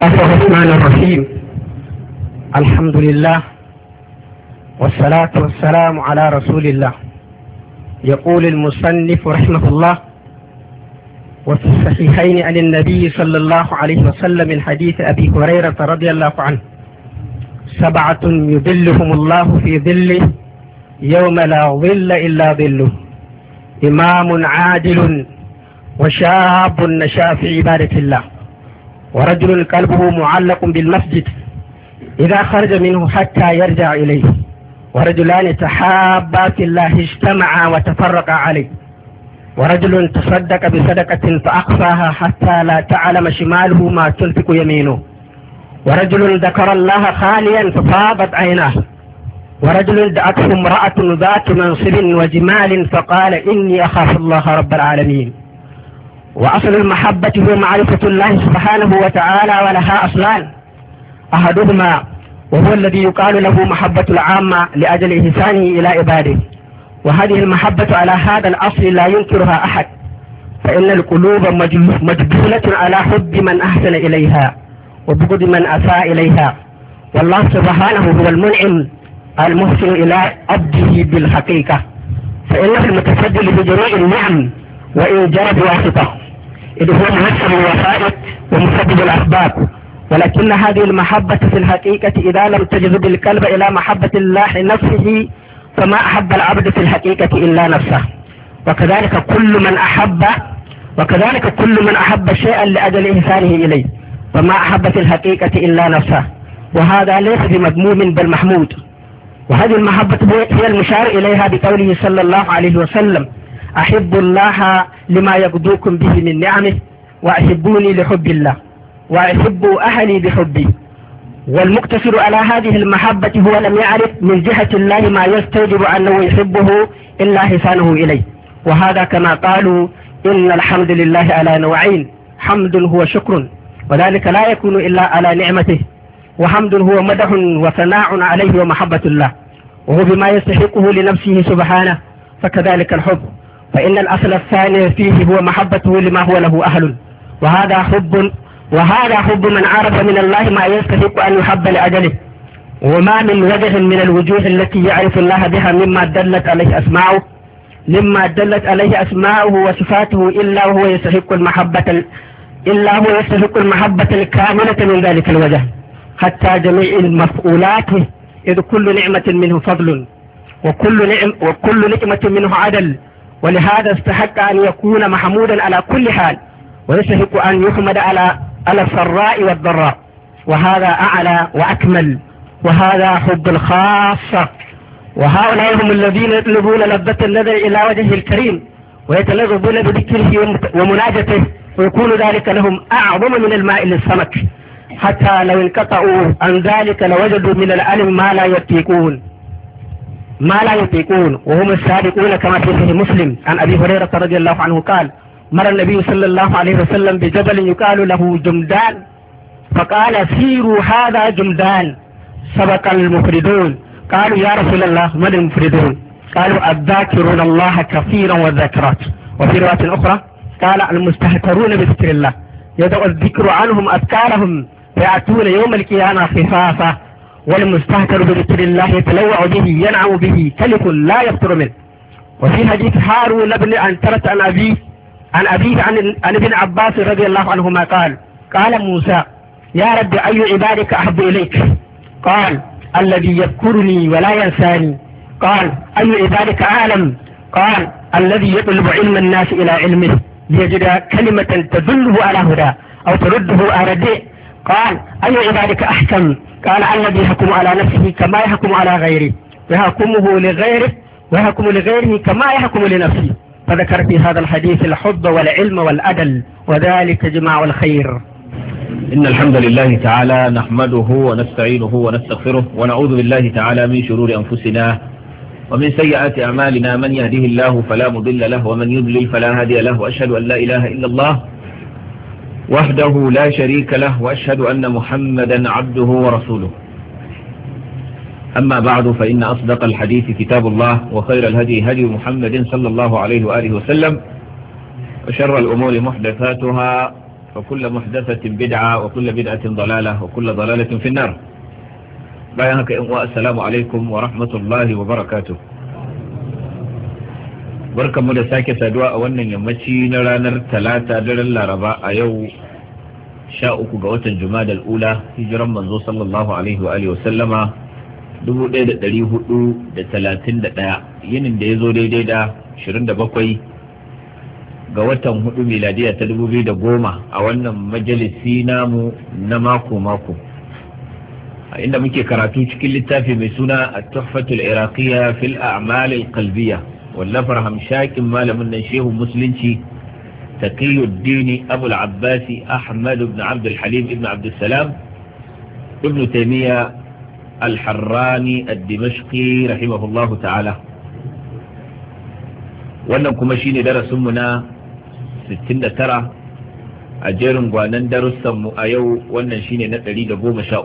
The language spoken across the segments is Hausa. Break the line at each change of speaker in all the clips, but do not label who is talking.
الرحمن الرحيم. الحمد لله والصلاة والسلام على رسول الله. يقول المصنف رحمه الله: وفي الصحيحين عن النبي صلى الله عليه وسلم من حديث أبي هريرة رضي الله عنه: 7 يظلهم الله في ظله يوم لا ظل إلا ظله: إمام عادل، وشاب نشأ في عبادة الله، ورجل قلبه معلق بالمسجد إذا خرج منه حتى يرجع إليه، ورجلان تحابا في الله اجتمعا وتفرقا عليه، ورجل تصدق بصدقة فأخفاها حتى لا تعلم شماله ما تنفق يمينه، ورجل ذكر الله خاليا ففاضت عيناه، ورجل دعته امرأة ذات منصب وجمال فقال: إني أخاف الله رب العالمين. وأصل المحبة هو معرفة الله سبحانه وتعالى، ولها أصلان: أحدهما وهو الذي يقال له محبة العامة لأجل إحسانه إلى عباده، وهذه المحبة على هذا الأصل لا ينكرها أحد، فإن القلوب مجبولة على حب من أحسن إليها وبغض من أساء إليها، والله سبحانه هو المنعم المحسن إلى عبده بالحقيقة، فإنه المتفضل بجميع النعم وإن جرت واسطة، إذ هو ميسر الوسائط ومسبب الأسباب. ولكن هذه المحبة في الحقيقة إذا لم تجذب القلب إلى محبة الله نفسه فما أحب العبد في الحقيقة إلا نفسه، وكذلك كل من أحب شيئا لأجل إحسانه إليه فما أحب في الحقيقة إلا نفسه، وهذا ليس بمذموم بل محمود. وهذه المحبة هي المشار إليها بقوله صلى الله عليه وسلم: أحب الله لما يقضوكم به من نعمه، وأحبوني لحب الله، وأحبوا أهلي بحبي. والمقتصر على هذه المحبة هو لم يعرف من جهة الله ما يستوجب أنه يحبه إلا إحسانه إليه، وهذا كما قالوا: إن الحمد لله على نوعين: حمد هو شكر، وذلك لا يكون إلا على نعمته، وحمد هو مدح وثناء عليه ومحبة الله، وهو بما يستحقه لنفسه سبحانه. فكذلك الحب، فإن الأصل الثاني فيه هو محبته لما هو له أهل، وهذا حب من عرف من الله ما يستحق أن يحب لأجله، وما من وجه من الوجوه التي يعرف الله بها مما دلت عليه أسماؤه وصفاته إلا هو يستحق المحبة الكاملة من ذلك الوجه، حتى جميع المفعولات، إذ كل نعمة منه فضل، وكل نعمة منه عدل، ولهذا استحق أن يكون محمودا على كل حال، ويستحق أن يحمد على السراء والضراء، وهذا أعلى وأكمل، وهذا حب الخاصة. وهؤلاء هم الذين يطلبون لذة النظر إلى وجهه الكريم، ويتلذذون بذكره ومناجته، ويكون ذلك لهم أعظم من الماء للسمك، حتى لو انقطعوا عن ذلك لوجدوا من العلم ما لا يطيقون، وهم السابقون كما في صحيح مسلم عن أبي هريرة رضي الله عنه قال: مر النبي صلى الله عليه وسلم بجبل يقال له جمدان، فقال: سيروا هذا جمدان، سبق المفردون. قالوا: يا رسول الله من المفردون؟ قالوا: الذاكرون الله كثيرا والذاكرات. وفي رواية أخرى قال: المستهترون بذكر الله، يدعو الذكر عنهم أذكارهم فيأتون يوم القيامة خفافا، والمستهتر بذكر الله يتلوع به ينعم به تلف لا يفتر منه. وفي حديث هارون بن عنترة عن أبيه عن ابن عباس رضي الله عنهما قال موسى: يا رب أي عبادك أحب إليك؟ قال: الذي يذكرني ولا ينساني. قال: أي عبادك أعلم؟ قال: الذي يطلب علم الناس إلى علمه ليجد كلمة تدله على هدى أو ترده على رديء. قال: أي عبادك أحكم؟ قال: الذي يحكم على نفسه كما يحكم على غيره، ويحكم لغيره كما يحكم لنفسه. فذكر في هذا الحديث الحب والعلم والأدل، وذلك جماع الخير.
إن الحمد لله تعالى نحمده ونستعينه ونستغفره، ونعوذ بالله تعالى من شرور أنفسنا ومن سيئات أعمالنا، من يهده الله فلا مضل له ومن يضلل فلا هادي له، وأشهد أن لا إله إلا الله وحده لا شريك له، وأشهد أن محمدا عبده ورسوله. أما بعد، فإن أصدق الحديث كتاب الله، وخير الهدي هدي محمد صلى الله عليه وآله وسلم، وشر الأمور محدثاتها، وكل محدثة بدعة وكل بدعة ضلالة وكل ضلالة في النار. بيانك السلام عليكم ورحمة الله وبركاته. بركة مدساكة سادواء وانا يمشي نرانر ثلاثة درل رباء يو شاءك قوة الجماد الأولى هجرا منذ صلى الله عليه وآله وسلم 1431 yinin da ya zo daidai da 27 ga watan 4 miladiya ta 2010 a wannan majalisi namu na mako-mako a inda muke karatu cikin littafi mai suna at-tuhfatul iraqiyya fil a'mal al-qalbiyya wallafar hamshakin malamin nan shehu musulunci taqiyuddin abu al-abbas ahmad ibn abd al-halim ibn abd salam ibn taymiyyah al-harrani ad-dimashqi rahimahullahu ta'ala. Wannan kuma shine darasinmu na 69 a jerin gwanan darussanmu a yau. Wannan shine na 113.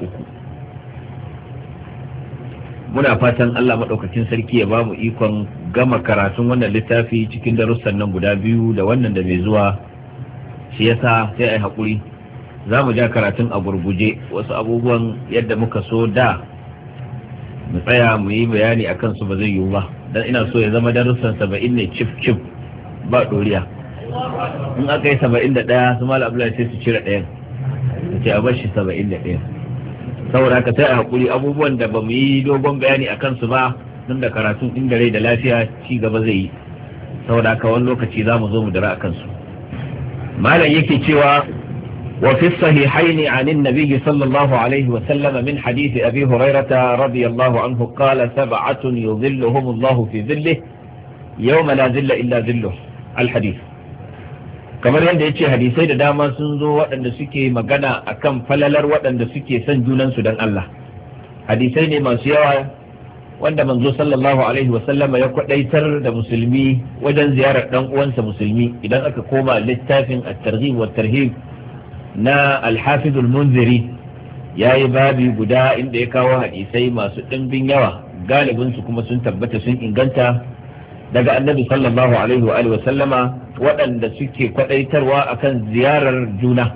Muna fatan Allah maɗaukakin sarki ya ba mu ikon gama karatun wannan littafi cikin darussan nan guda biyu da wannan da mai zuwa. Shi yasa sai ai haƙuri za mu ja karatun a gurguje. Wasu abubuwan yadda muka so da mu tsaya mu yi bayani akan su ba zai yiwu ba, dan ina so ya zama darussan 70 ne cif ba doriya. In aka yi 71 su Malam Abdullahi sai su cire ɗayan, ce a bashi 71. saboda haka sai a hakuri abubuwan da ba mu yi dogon bayani akan su ba nan da karatun inda rai da lafiya ci gaba zai yi, saboda haka wani lokaci za mu zo mu dira akan su. Malam yake cewa وفي الصحيحين عن النبي صلى الله عليه وسلم من حديث أبي هريرة رضي الله عنه قال 7 يظلهم الله في ظله يوم لا ظل إلا ظله. الحديث kamar yadda ya ce hadisai da dama sun zo waɗanda suke magana akan falalar waɗanda suke son junansu don Allah. Hadisai ne masu yawa wanda manzo sallallahu alaihi wasallama ya kwadaitar da musulmi wajen ziyarar ɗan uwansa musulmi. Idan aka koma littafin at-targhib wa tarhib na alhafizul munziri ya yi babi guda inda ya kawo hadisai masu ɗimbin yawa, galibinsu kuma sun tabbata sun inganta daga annabi sallallahu alaihi wa sallama, waɗanda suke kwaɗaitarwa akan ziyarar juna,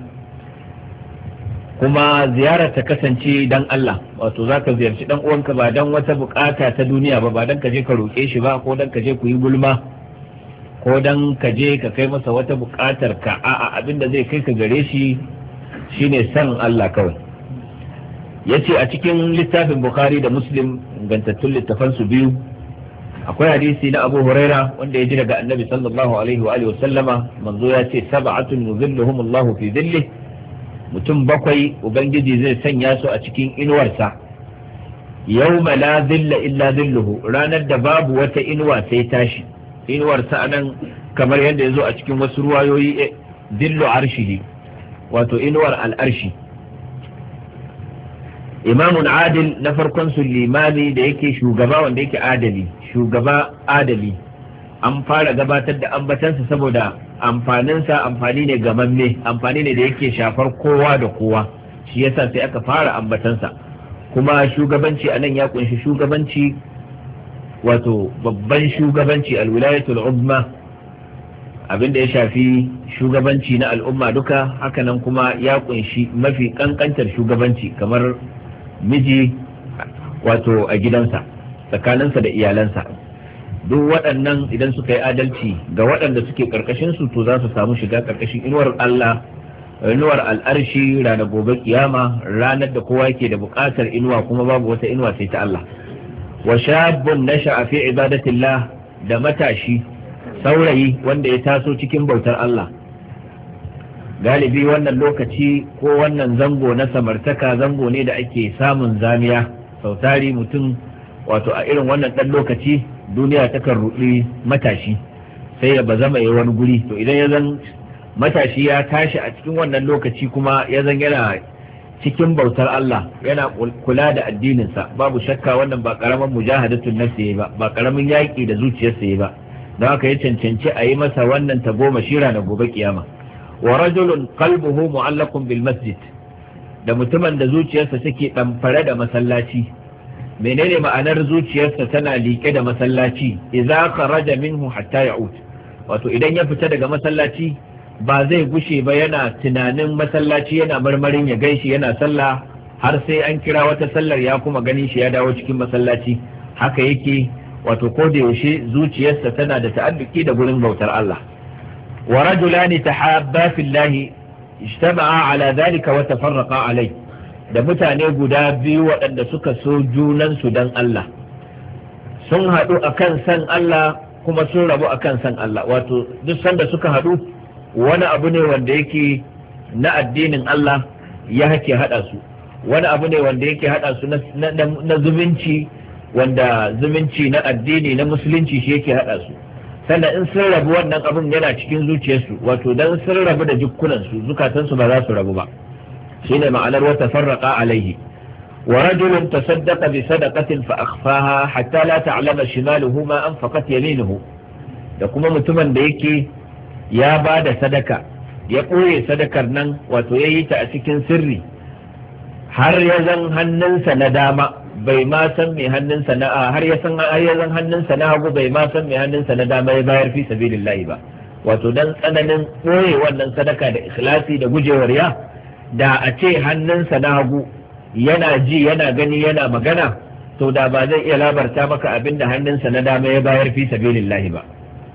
kuma ziyarar ta kasance dan Allah. Wato za ka ziyarci ɗan uwanka ba dan wata bukata ta duniya ba dan ka je ka roƙe shi ba, ko dan ka je ku yi gulma, ko dan ka je ka kai masa wata buƙatar ka. A'a, abinda zai kai ka gare shi shine san Allah kawai. Yace a cikin littafin Bukhari da Muslim, ingantattun littafan su biyu, akwai hadisi na Abu Huraira wanda ya ji daga Annabi sallallahu alaihi wa alihi wa sallama, manzo ya ce 7 yuzilluhum Allah fi dhillihi, mutum 7 ubangiji zai sanya su a cikin inuwarsa, yawma la dhilla illa dhilluhu, ranar da babu wata inuwa sai tashi. Inuwar sa nan kamar yadda ya zo a cikin wasu ruwayoyi, dillu arshihi, wato inuwar al'arshi. Imamun adil na farkon su limami da yake shugaba wanda yake adali, shugaba adali, an fara gabatar da ambatansa saboda amfaninsa amfani ne gamamme, amfani ne da yake shafar kowa da kowa, shi yasa sai aka fara ambatansa. Kuma shugabanci a nan ya kunshi shugabanci, wato babban shugabanci, alwilayatul uzma, abinda ya shafi shugabanci na al'umma duka. Hakanan kuma ya kunshi mafi kankantar shugabanci, kamar miji wato a gidansa tsakaninsa da iyalansa. Duk waɗannan idan suka yi adalci ga waɗanda suke ƙarƙashin su, to za su samu shiga ƙarƙashin inuwar Allah, inuwar al'arshi ranar gobe kiyama, ranar da kowa yake da buƙatar inuwa, kuma babu wata inuwa sai ta Allah. Wa shabun nasha'a fi ibadatillah, da matashi saurayi wanda ya taso cikin bautar Allah. Galibi wannan lokaci ko wannan zango na samartaka zango ne da ake samun zamiya. Sautari mutum, wato a irin wannan ɗan lokaci, duniya takan ruɗi matashi sai ya bazama ya wani guri. To idan ya zan matashi ya tashi a cikin wannan lokaci, kuma ya zan yana cikin bautar Allah, yana kula da addininsa, babu shakka wannan ba karamin mujahadatun nafsi ba, ba karamin yaƙi da zuciyarsa ba. Don haka ya cancanci a yi masa wannan tagomashi na gobe kiyama. Wa rajulun qalbuhu mu'allaqun bil masjid, da mutumin da zuciyarsa take ɗamfare da masallaci. Menene ma'anar zuciyarsa tana liƙe da masallaci? Idza kharaja minhu hatta ya'ud, wato idan ya fita daga masallaci ba zai gushe ba yana tunanin masallaci, yana marmarin ya ganshi yana sallah har sai an kira wata sallar ya kuma ganin shi ya dawo cikin masallaci. Haka yake, wato ko da yaushe zuciyarsa tana da ta'adduki da gurin bautar Allah. wa rajulani tahabba fillahi ijtama'a ala dhalika wa tafarraqa alai, da mutane guda biyu waɗanda suka so junansu dan Allah, sun haɗu akan san Allah kuma sun rabu akan san Allah. Wato duk sanda suka haɗu wani abu ne wanda yake na addinin Allah ya hake haɗa su, wani abu ne wanda yake haɗa su na zumunci, wanda zumunci na addini na musulunci shi yake haɗa su. Sannan in sun rabu wannan abun yana cikin zuciyarsu, wato dan sun rabu da jukkunansu, zukatansu ba za su rabu ba. shine ma'anar wa tafarraqa alaihi. wa rajulun tasaddaqa bi sadaqatin fa akhfaha hatta la ta'lama shimaluhu ma anfaqat yaminuhu, da kuma mutumin da yake ya ba da sadaka, ya ɓoye sadakar nan, wato ya yi ta a cikin sirri har ya zan hannunsa na dama bai ma san mai hannunsa na har ya zan hannunsa na hagu bai ma san mai hannunsa na dama ya bayar fi sabilillahi ba. Wato dan tsananin ɓoye wannan sadaka da ikhlasi da gujewar ya, da a ce hannunsa na hagu yana ji yana gani yana magana, to da ba zai iya labarta maka abin da hannunsa na dama ya bayar fi sabilillahi ba.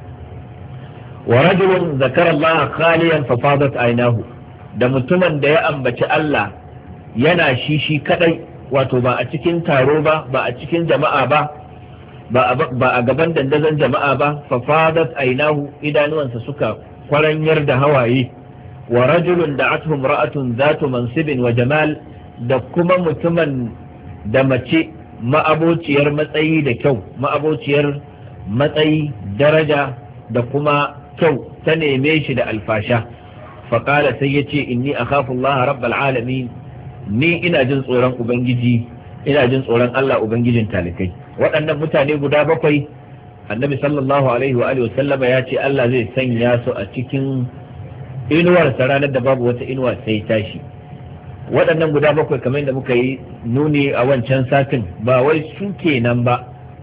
wa rajulun zakara Allah khaliyan fa fadat aynahu, da mutumin da ya ambaci Allah yana shi kadai, wato ba a cikin taro ba, ba a cikin jama'a ba, ba a gaban dandazon jama'a ba, fa fadat aynahu, idanuwansa suka kwaranyar da hawaye. wa rajulun da'atuhu imra'atun zatu mansibin wa jamal, da kuma mutumin da mace ma'abociyar matsayi da kyau, ma'abociyar matsayi, daraja da kuma kyau ta neme shi da alfasha. faƙala sai ya ce inni akhafu Allah rabbal alamin, ni ina jin tsoron ubangiji, ina jin tsoron Allah ubangijin talikai. waɗannan mutane guda bakwai annabi sallallahu alaihi wa alihi sallama ya ce Allah zai sanya su a cikin inuwarsa ranar da babu wata inuwa sai tashi. waɗannan guda bakwai kamar da muka yi nuni a wancan satin, ba wai su kenan ba.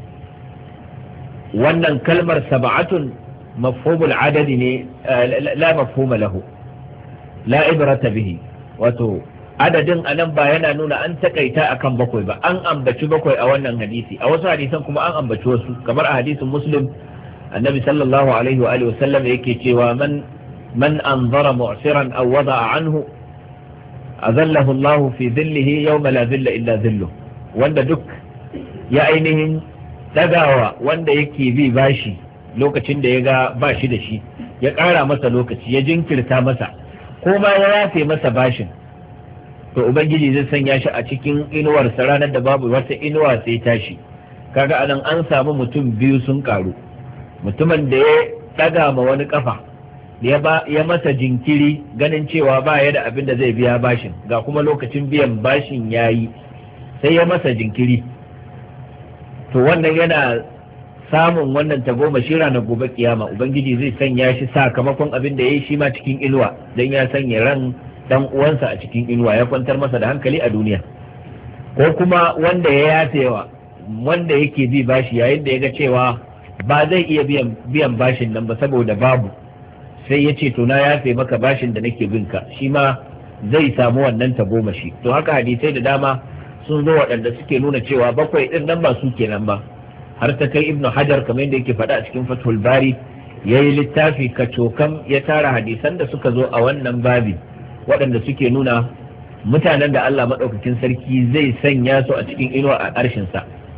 wannan kalmar sab'atun mafhumul adadi ne, la mafhuma lahu, la ibrata bihi. wato adadin anan ba yana nuna an takaita akan bakwai ba, an ambaci bakwai a wannan hadisi, a wasu hadisan kuma an ambaci wasu, kamar a hadisin muslim annabi sallallahu alaihi wa alihi wasallam yake cewa man anzara mu'siran aw wada'a anhu azallahu Allah fi dhillihi yawma la dhilla illa dhilluh, wanda duk ya ainihin dagawa wanda yake bi bashi lokacin da ya ga ba shi da shi, ya ƙara masa lokaci, ya jinkirta masa, ko ma ya yafe masa bashin, to ubangiji zai sanya shi a cikin inuwarsa ranar da babu wata inuwa sai tashi. kaga anan an samu mutum biyu sun karu, mutumin da ya daga ma wani kafa, ya masa jinkiri ganin cewa ba ya da abin da zai biya bashin, ga kuma lokacin biyan bashin yayi, sai ya masa jinkiri, to wannan yana samun wannan tagomashi ranar gobe kiyama. ubangiji zai sanya shi sakamakon abin da ya yi shi ma cikin inuwa, don ya sanya ran dan uwansa a cikin inuwa, ya kwantar masa da hankali a duniya. ko kuma wanda ya yafewa wanda yake bi bashi, yayin da ya ga cewa ba zai iya biyan bashin nan ba saboda babu, sai ya ce to na yafe maka bashin da nake binka, shi ma zai samu wannan tagomashi. to haka hadisai da dama sun zo waɗanda suke nuna cewa bakwai ɗin nan ba su kenan ba, har ta kai ibnu hajar kamar yadda yake faɗa a cikin fathul bari, ya yi littafi kacokam ya tara hadisan da suka zo a wannan babi waɗanda suke nuna mutanen da Allah maɗaukakin sarki zai sanya su a cikin inuwa a ƙarshensa.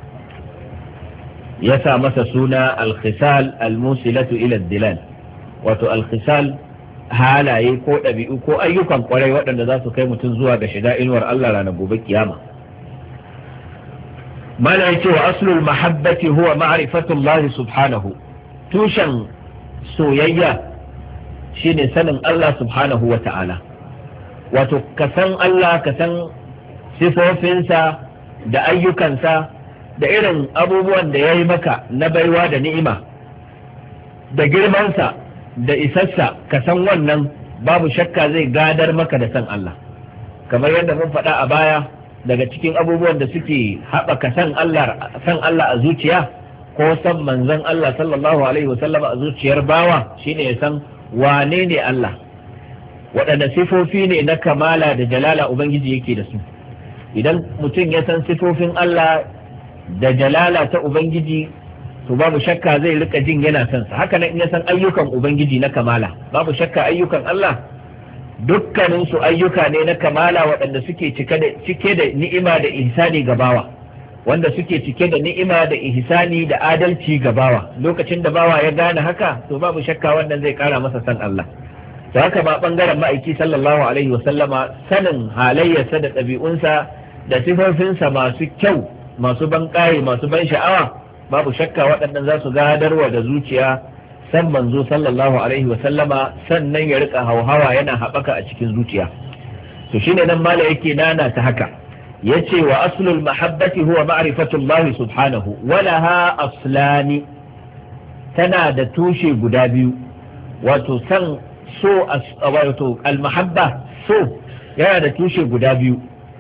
ya sa masa suna alkhisal almusilatu ila dilal, wato alkhisal halaye ko ɗabi'u ko ayyukan kwarai waɗanda za su kai mutum zuwa ga shiga inuwar Allah ranar gobe kiyama. mana yace wa aslul mahabbati huwa ma'rifatullah subhanahu, tushen soyayya shine sanin Allah subhanahu wa ta'ala. wato ka san Allah, ka san sifofinsa da ayyukansa da irin abubuwan da ya yi maka na baiwa da ni'ima da girmansa da isassa, ka san wannan babu shakka zai gadar maka da san Allah. kamar yadda mun faɗa a baya, daga cikin abubuwan da suke haɓaka san Allah a zuciya, ko san manzon Allah sallallahu alaihi wasallam a zuciyar bawa, shine ya san wane ne Allah, waɗanne sifofi ne na kamala da jalala ubangiji yake da su. Idan mutum ya san sifofin Allah da jalala ta ubangiji to babu shakka zai rika jin yana son sa. Haka nan in ya san ayyukan ubangiji na kamala, babu shakka ayyukan Allah dukkanin su ayyuka ne na kamala waɗanda suke cike da ni'ima da ihsani ga bawa, wanda suke cike da ni'ima da ihsani da adalci ga bawa. Lokacin da bawa ya gane haka to babu shakka wannan zai kara masa san Allah. To haka ba bangaren ma'aiki sallallahu alaihi wa sallama, sanin halayyarsa da ɗabi'unsa da sifofinsa masu kyau, masu ban ƙaye, masu ban sha'awa, babu shakka waɗannan za su gadarwa da zuciya san manzo sallallahu alaihi wa sallama, sannan ya rika hauhawa yana haɓaka a cikin zuciya. To shine nan mala yake nana ta haka, yace wa aslul mahabbati huwa ma'rifatullahi subhanahu wa laha aslani, tana da tushe guda biyu. Wato san so, wato almahabba so yana da tushe guda biyu.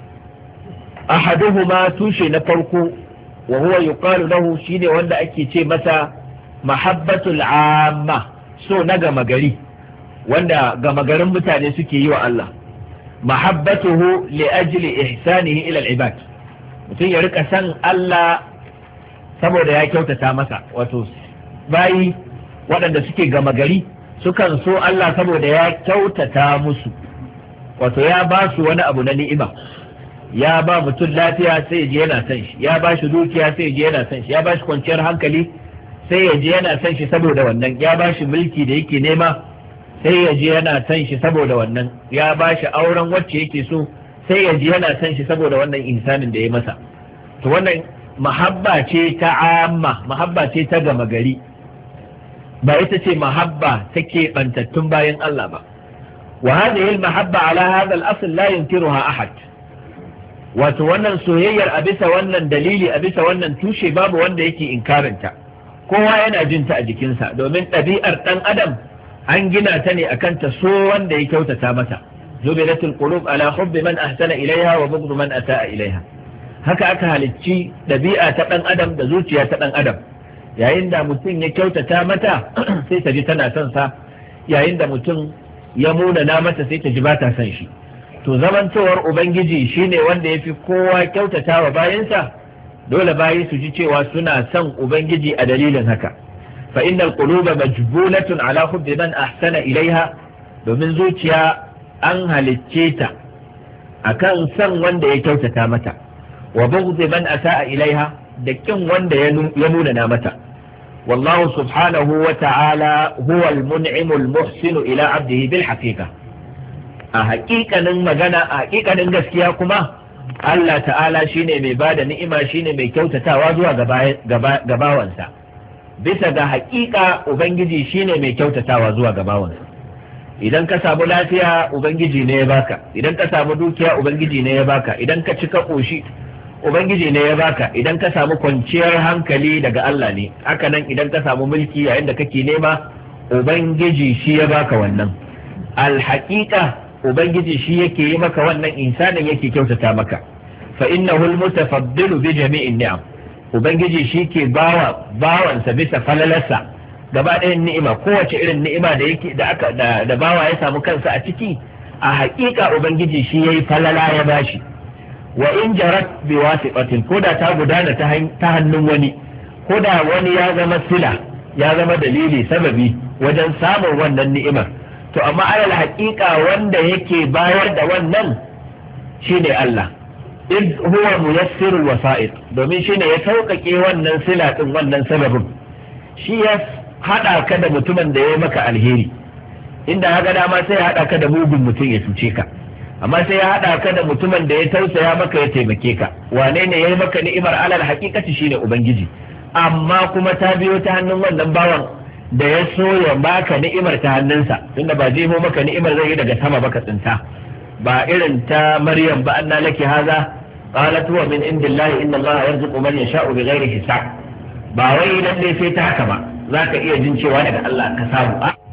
Ahaduhuma, tushe na farko, wa huwa yuqalu lahu, shine wanda ake ce masa mahabbatul amma, so na gama gari, wanda gama garin mutane suke yi wa Allah. Mahabbatuhu li ajli ihsanihi ila al-ibad, mutum ya rika san Allah saboda ya kyautata masa. Wato bayi waɗanda suke gama gari sukan so Allah saboda ya kyautata musu, wato ya ba su wani abu na ni'ima. Ya ba mutum lafiya sai ya je yana son shi, ya ba shi dukiya sai ya je yana son shi, ya ba shi kwanciyar hankali sai ya je yana son shi saboda wannan, ya ba shi mulki da yake nema sai ya je yana son shi saboda wannan, ya ba shi auren wacce yake so sai ya je yana son shi saboda wannan insanin da ya masa. To wannan mahabba ce ta amma, mahabba ce ta gama gari, ba ita ce mahabba take bantattun bayan Allah ba. Wa hadhihi al-mahabba ala hadha al-asl la yunkiruha ahad. Wato wannan soyayyar a bisa wannan dalili, a bisa wannan tushe, babu wanda yake inkarinta, kowa yana jin ta a jikinsa, domin ɗabi'ar ɗan adam an gina ta ne akan ta so wanda ya kyautata mata. Jubilatul qulub ala hubbi man ahsana ilaiha wa bughd man asaa ilaiha. Haka aka halicci ɗabi'a ta ɗan adam da zuciya ta ɗan adam. Yayin da mutum ya kyautata mata sai ta ji tana son sa, yayin da mutum ya munana mata sai ta ji ba ta son shi. To zamantowar ubangiji shine wanda ya fi kowa kyautata wa bayansa, dole bayi su ji cewa suna son ubangiji a dalilin haka. Fa innal quluba majbulatun ala hubbi man ahsana ilaiha, domin zuciya an halicce ta akan son wanda ya kyautata mata, wa bughd man asaa ilaiha, da kin wanda ya munana mata. Wallahu subhanahu wa ta'ala huwa al-mun'imu al-muhsinu ila 'abdihi bil haqiqa. A haƙiƙanin magana, a haƙiƙanin gaskiya kuma, Allah ta'ala shine mai bada ni'ima, shine mai kyautatawa zuwa ga bawansa. Bisa ga haƙiƙa ubangiji shine mai kyautatawa zuwa ga bawansa. Idan ka samu lafiya ubangiji ne ya baka, idan ka samu dukiya ubangiji ne ya baka, idan ka cika ƙoshi ubangiji ne ya baka, idan ka samu kwanciyar hankali daga Allah ne. Haka nan idan ka samu mulki yayin da kake nema, ubangiji shi ya baka wannan. Alhaƙiƙa ubangiji shi yake yi maka wannan, insanin yake kyautata maka. Fa innahu almutafaddilu bi jami'in ni'am, ubangiji shi ke bawansa bisa falalarsa gaba ɗayan ni'ima, kowace irin ni'ima da yake da bawa ya samu kansa a ciki, a haƙiƙa ubangiji shi yayi falala ya bashi. Wa in jarat bi wasiqatin, koda ta gudana ta hannun wani, koda wani ya zama sila, ya zama dalili, sababi wajen samun wannan ni'imar, to amma alal haƙiƙa wanda yake bayar da wannan shine Allah. Id huwa muyassirul wasa'id, domin shine ya sauƙaƙe wannan sila din, wannan sababin. Shi ya haɗa ka da mutumin da ya yi maka alheri, inda haka dama sai ya haɗa ka da mugun mutum ya cuce ka, amma sai ya haɗa ka da mutumin da ya tausaya maka ya taimake ka. Wane ne ya yi maka ni'imar? Alal haƙiƙati shine ubangiji, amma kuma ta biyo ta hannun wannan bawan da ya so ya baka ni'imar ta hannunsa, tunda ba jefo maka ni'imar zai yi daga sama baka tsinta, ba irin ta Maryam ba, anna laki haza, qalat huwa min indillahi inna allaha yarzuqu man yasha'u bighairi hisab. Ba wai dan dai sai ta haka ba zaka iya jin cewa daga Allah ka samu.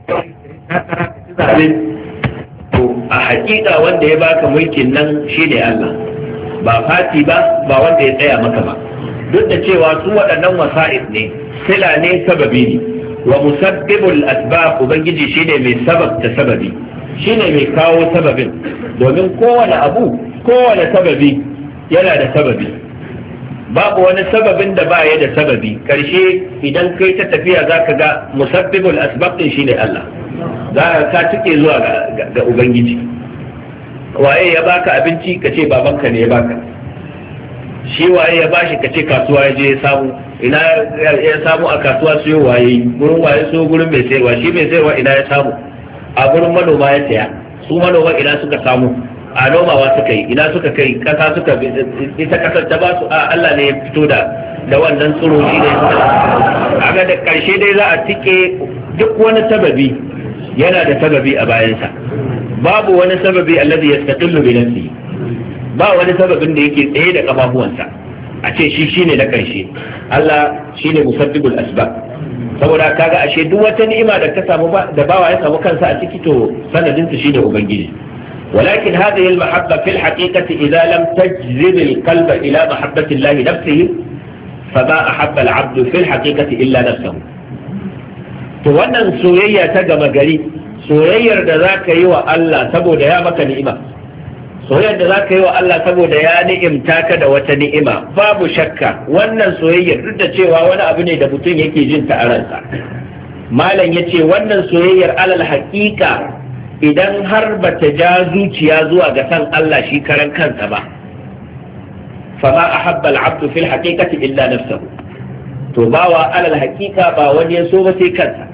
To a hakika wanda ya baka mulkin nan shine Allah, ba fati ba, ba wanda ya tsaya maka ba. Duk da cewa su waɗannan wasa'id ne, sila ne, sababi ne. Wa musabbibul asbab, ubangiji shine mai sababta sababi. shine mai kawo sababin, domin kowane sababi yana da sababi. Babu wani sababin da ba ya da sababi. Karshe idan kai ta tafiya za ka ga musabbibul asbab din shine Allah. Za ka cike zuwa ga Ubangiji. Waye ya baka abinci ka ce babanka ne ya baka. Shi waye ya bashi ka ce kasuwa ya je ya samu. Ina ya samu a kasuwa siyo waye, gurin waye so gurin mai sayarwa, shi mai sayarwa ina ya samu. A gurin manoma ya saya, su manoma ina suka samu. A nomawa suka yi, ina suka kai, kasa suka ita kasar ta ba su, a Allah ne ya fito da wannan tsiro shi ne. Aga da karshe dai za a tike duk wani sababi yana da sababi a bayansa. Babu wani sababi alladhi yastaqillu bi nafsihi. Ba wani sababin da yake tsaye da kafafuwansa a ce shi shine na karshe. Allah shine musabbibul asbab. Saboda kaga ashe duk wata ni'ima da ta samu da bawa ya samu kansa a ciki to sanadinta shine Ubangiji. ولكن هذه المحبة في الحقيقة إذا لم تجذب القلب إلى محبة الله نفسه فما أحب العبد في الحقيقة إلا نفسه. wannan soyayya ta gama gari, soyayyar da za ka yi wa Allah saboda ya maka ni'ima, soyayyar da za ka yi wa Allah saboda ya ni'imta ka da wata ni'ima, babu shakka wannan soyayyar duk da cewa wani abu ne da mutum yake jin ta a ransa. Malam ya ce wannan soyayyar alal haƙiƙa idan har ba ta ja zuciya zuwa ga san Allah shi karan kansa ba, fama ahabba al-abdu fil haqiqati illa nafsuhu, to bawa alal haqiqa ba wani ya so ba sai kansa.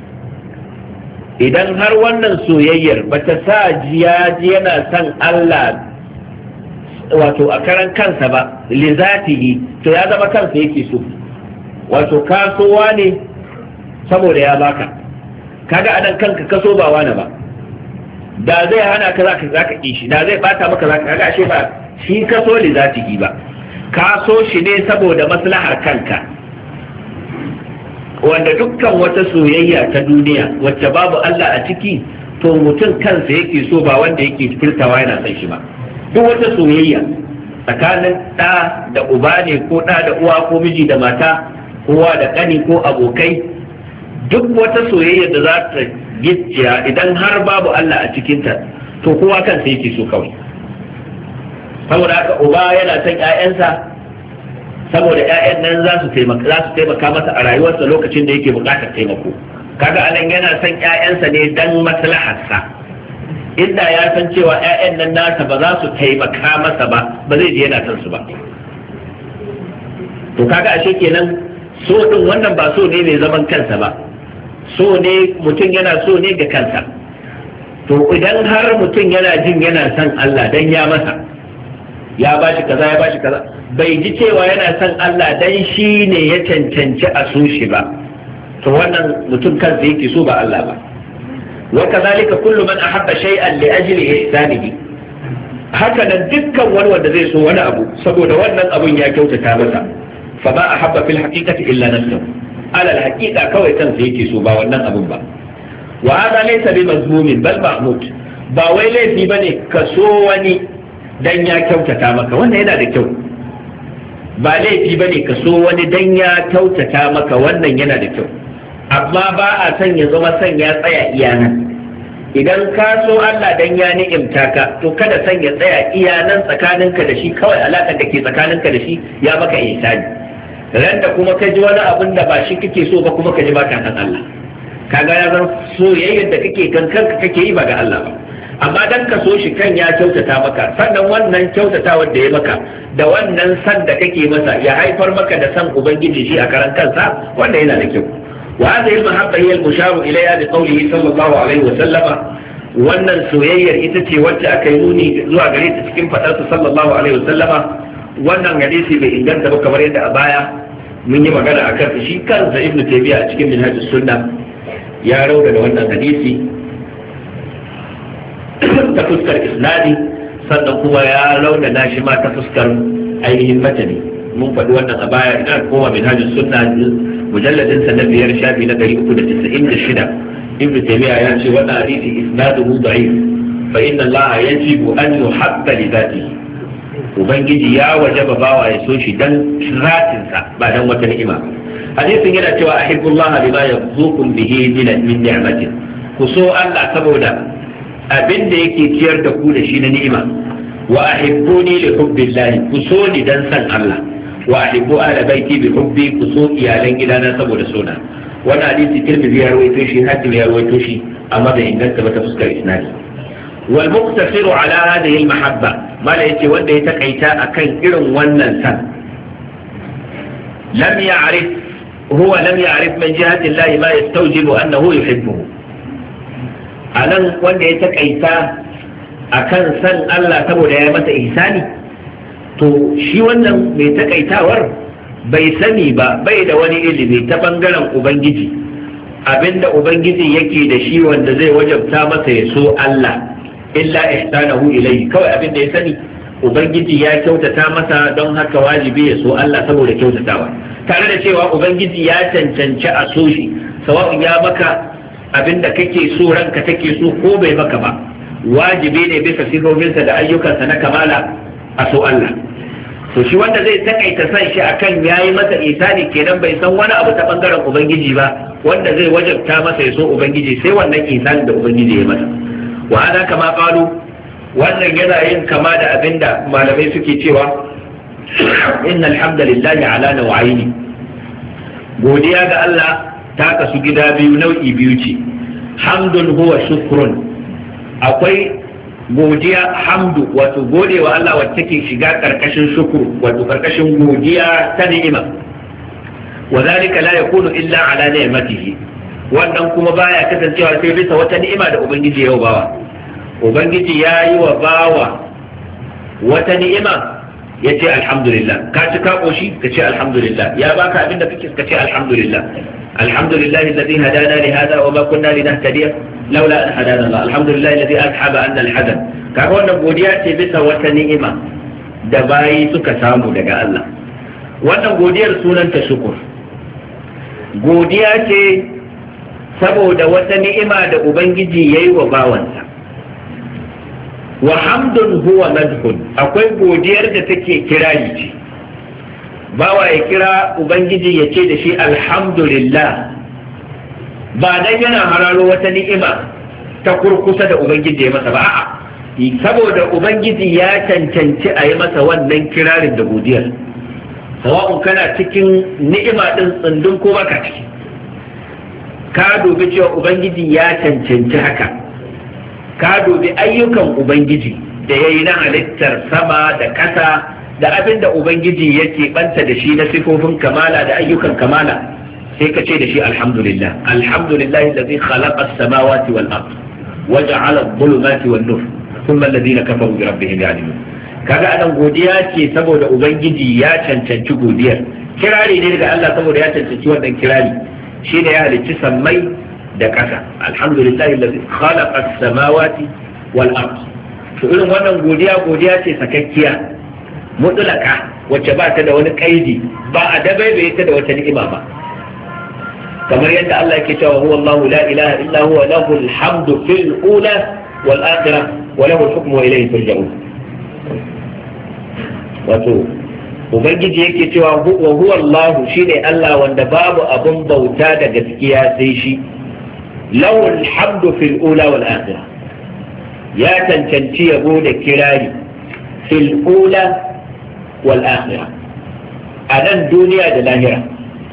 Idan har wannan soyayyar ba ta sa jiyaji yana san Allah wato a karan kansa ba, li zatihi, to ya zama kansa yake so, wato kasowa ne saboda ya baka, kaga anan kanka kaso ba wani ba. Da zai hana ka za ka ƙi shi, da zai bata maka za ka ga ashe ba shi ka so li zatihi ba, ka so shi ne saboda maslahar kanka. Wanda dukkan wata soyayya ta duniya wacce babu Allah a ciki, to mutum kansa yake so ba wanda yake furtawa yana son shi ba. Duk wata soyayya tsakanin ɗa da uba ne, ko ɗa da uwa, ko miji da mata, kowa da ƙani ko abokai, duk wata soyayya da za ta gicciya idan har babu Allah a cikinta, to kowa kansa yake so kawai. Saboda haka uba yana son ƴaƴansa saboda ƴaƴan nan za su taimaka masa a rayuwarsa lokacin da yake buƙatar taimako. Kaga anan yana son ƴaƴansa ne dan maslaharsa. Inda ya san cewa ƴaƴan nan nasa ba za su taimaka masa ba zai je yana son su ba. To kaga ashe kenan so din wannan ba so ne mai zaman kansa ba, so ne mutum yana so ne ga kansa. To idan har mutum yana jin yana son Allah dan ya masa, ya bashi kaza ya bashi kaza, bai ji cewa yana son Allah dan shi ne ya cancanci a so shi ba, to wannan mutum kansa yake so ba Allah ba. Wa kazalika kullu man ahabba shay'an li ajli ihsanihi, haka nan dukkan wani wanda zai so wani abu saboda wannan abun ya kyautata masa, fa ba ahabba fil haqiqati illa nafsuhu, alal haqiqa kawai kansa yake so ba wannan abun ba. Wa hada laysa bi mazmumin bal mahmud, ba wai laifi bane ka so wani dan ya kyautata maka, wannan yana da kyau. Ba laifi bane ka so wani dan ya kyautata maka, wannan yana da kyau. Amma ba a son ya zama son ya tsaya iyanan. Idan ka so Allah dan ya ni'imta ka, to kada son ya tsaya iyanan tsakaninka da shi, kawai alaƙar da ke tsakaninka da shi ya maka ihsani. Ran da kuma ka ji wani abin da ba shi kake so ba, kuma ka ji ba ka san Allah, kaga ya zan soyayyar da kake kan kanka kake yi ba ga Allah ba. Amma dan ka so shi kan ya kyautata maka, sannan wannan kyautatawar da ya maka da wannan san da kake masa ya haifar maka da san ubangiji shi a karan kansa, wanda yana da kyau. Wa hadhihi al-mahabba hiya al-musharu ilayha bi qawlihi sallallahu alaihi wa sallama, wannan soyayyar ita ce wacce aka yi nuni zuwa gare ta cikin fadarsa sallallahu alaihi wa sallama. Wannan hadisi bai inganta ba kamar yadda a baya mun yi magana akan shi kansa Ibn Taymiyyah a cikin Minhajus Sunnah ya rauda da wannan hadisi ta fuskar isnadi, sannan kuma ya launana shi ma ta fuskar ainihin matani. Mun faɗi wannan a baya, idan kowa Minhajus Sunnah mujalladin sa na 5 shafi na 396, Ibn Taymiyyah ya ce wannan hadisi isnaduhu da'if, fa inna Allah yajibu an yuhabba li dhatihi, ubangiji ya wajaba bawa ya so shi dan zatinsa ba dan wata ni'ima. Hadisin yana cewa ahibbullaha bima yarzuqum bihi min ni'matin, ku so Allah saboda abinda yake ciyar da ku da shi na ni'ima wa ahibbuni li hubbillahi ku so ni dan san Allah wa ahibbu ala baiti bi hubbi ku so iyalan gidana saboda sona wannan hadisi Tirmidhi ya rawaito shi, Hakim ya rawaito shi, amma bai inganta ba ta fuskar isnadi. wal muqtasiru ala hadhihi al mahabba mala yace wanda ya takaita akan irin wannan san lam ya'rif min jihati Allah ma yastawjibu annahu yuhibbuhu. anan wanda ya takaita akan san Allah saboda ya masa ihsani, to shi wannan mai takaitawar bai sani ba, bai da wani ilimi ta bangaren ubangiji, abinda ubangiji yake da shi wanda zai wajabta masa ya so Allah illa ihsanahu ilayhi. Kawai abinda ya sani ubangiji ya kyautata masa, don haka wajibi ya so Allah saboda kyautatawa, tare da cewa ubangiji ya cancanci a so shi, sawa'un ya maka abinda kake so ranka take so ko bai maka ba, wajibi ne bisa sifofinsa da ayyukansa na kamala a so Allah. to shi wanda zai takaita san shi akan yayi masa isani kenan bai san wani abu ta bangaren ubangiji ba wanda zai wajabta masa ya so ubangiji sai wannan isani da ubangiji ya masa. wa hada kama qalu, wannan yana yin kama da abinda malamai suke cewa innal hamdalillahi ala naw'aini, godiya ga Allah ta kasu gida biyu, nau'i biyu ce. Hamdun huwa shukrun, akwai godiya hamdu, wato godewa Allah wacce take shiga karkashin shukru, wato karkashin godiya ta ni'ima. wa zalika la yakunu illa ala ni'matihi, wannan kuma baya kasancewa sai bisa wata ni'ima da ubangiji ya bawa. ubangiji ya yi wa bawa wata ni'ima ya ce alhamdulillah, ka ci ka koshi ka ce alhamdulillah, ya baka abin da kake ka ce alhamdulillah. alhamdulillah alladhi hadana li hada wa ma kunna linahtadiya laula an hadana Allah, alhamdulillah alladhi azhaba anna al-hazan. Kaga wannan godiya ce bisa wata ni'ima da bayi suka samu daga Allah. Wannan godiyar sunanta shukur, godiya ce saboda wata ni'ima da ubangiji yayi wa bawansa. wa hamdun huwa madhun, akwai godiyar da take kirari ce, bawa ya kira ubangiji ya ce da shi alhamdulillah, ba dan yana hararo wata ni'ima ta kurkusa da ubangiji ya masa ba, a'a saboda ubangiji ya cancanci a yi masa wannan kirarin da godiyar, sawa'un kana cikin ni'ima din tsundun ko baka ciki, ka dubi cewa ubangiji ya cancanci haka, ka dubi ayyukan ubangiji da ya yi na halittar sama da ƙasa da abin da ubangiji yake banta da shi na sifofin kamala da ayyukan kamala, sai ka ce da shi alhamdulillah. alhamdulillah alladhi khalaqa as-samawati wal ard wa ja'ala adh-dhulumati wan nur thumma alladhina kafaru bi rabbihim ya'lamun. kaga anan godiya ce saboda ubangiji ya cancanci godiyar, kirari ne daga Allah saboda ya cancanci wannan kirari, shi ne ya halicci sammai da ƙasa. alhamdulillahi allazi khalaqa as-samawati wal ard. to irin wannan godiya ce sakakkiya mutlaka, wacce ba ta da wani kaidi, ba a dabaibaye ta da wata ni'ima ba, kamar yadda Allah yake cewa huwa Allahu la ilaha illa huwa lahul hamdu fil ula wal akhirah wa lahu al-hukmu wa ilayhi turja'un. wato ubangiji yake cewa huwa Allah shine Allah wanda babu abun bauta da gaskiya sai shi, lahu alhamdu fil ula wal akhirah, ya cancanci yabo da kirari fil ula wal akhirah, a nan duniya da lahira.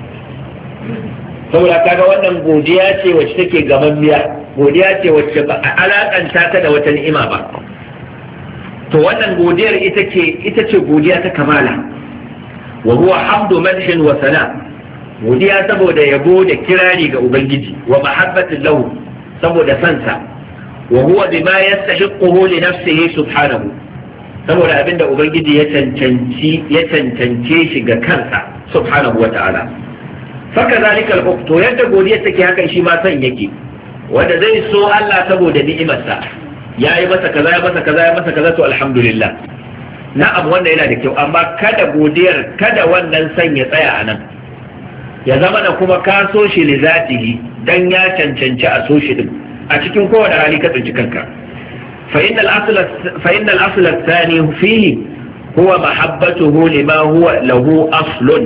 saboda kaga wannan godiya ce wacce take gamammiya, godiya ce wacce ba a alakanta ta da wata ni'ima ba. to wannan godiyar ita ce godiya ta kamala, wa huwa hamdu madhin wa sana, godiya saboda yabo da kirari ga ubangiji, wa mahabbatin lahu, saboda sansa, wa huwa bima yastahiqquhu li nafsihi subhanahu, saboda abinda ubangiji ya cancance shi ga kansa subhanahu wa ta'ala. faka zalika al-hukm, to yadda godiya take haka shi ma san yake, wanda zai so Allah saboda ni'imarsa, ya yi masa kaza ya masa kaza ya masa kaza, to alhamdulillah, na'am wannan yana da kyau, amma kada godiyar, kada wannan san ya tsaya a nan, ya zama da kuma ka so shi li zatihi, dan ya cancanci a so shi din a cikin kowane hali ka tsinci kanka. fa innal asl ath-thani fihi huwa mahabbatuhu lima huwa lahu aslun.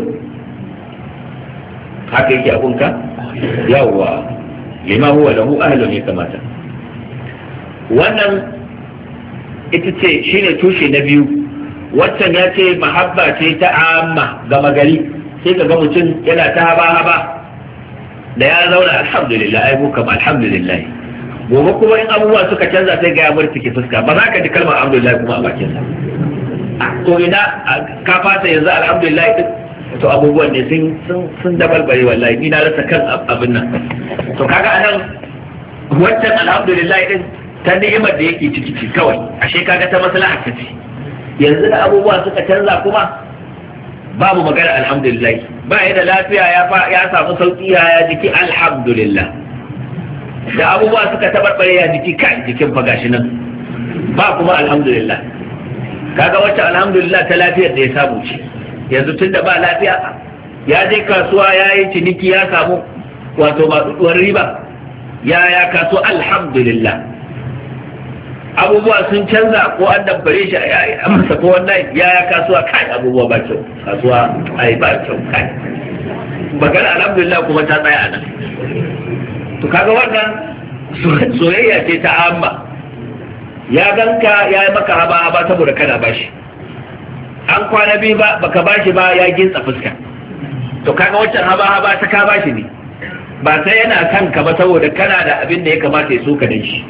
haka yake abunka yawa lima huwa lahu ahlun ya kamata. wannan ita ce shine tushe na biyu. Waccan ya ce mahabba ce ta amma gama gari, sai ka ga mutum yana ta haba da ya zauna alhamdulillah ai mu kam alhamdulillah, gobe kuma in abubuwa suka canza sai ga ya murtuke fuska, ba za ka ji kalmar alhamdulillah kuma a bakin sa. To ina ka fasa yanzu alhamdulillah to abubuwan ne sun dabalbare wallahi, ni na rasa kan abin nan. To kaga anan waccan alhamdulillah din ta ni'imar da yake ciki kawai, ashe kaga ta maslaha ta ce. Yanzu da abubuwa suka canza kuma babu magana alhamdulillah, ba ya da lafiya ya samu sauki ya jiki alhamdulillah, da abubuwa suka tabarbare ya jiki kai jikin fa gashi nan ba kuma alhamdulillah. Kaga wacce alhamdulillah ta lafiyar da ya samu ce, yanzu tun da ba lafiya ya je kasuwa ya yi ciniki ya samu wato maɗuɗuwar riba ya kaso alhamdulillah. Abubuwa sun canza ko an damfare shi a masa ko wannan ya kasuwa kai abubuwa ba kyau, kasuwa ai ba kyau kai, magana alhamdulillah kuma ta tsaya nan. To kaga wannan soyayya ce ta amma, ya ganka ya yi maka haba saboda kana bashi, an kwana biyu ba baka bashi ba ya gintsa fuska. To kaga waccan haba ta ka bashi ne, ba sai yana son ka ba saboda kana da abin da ya kamata ya so ka da shi.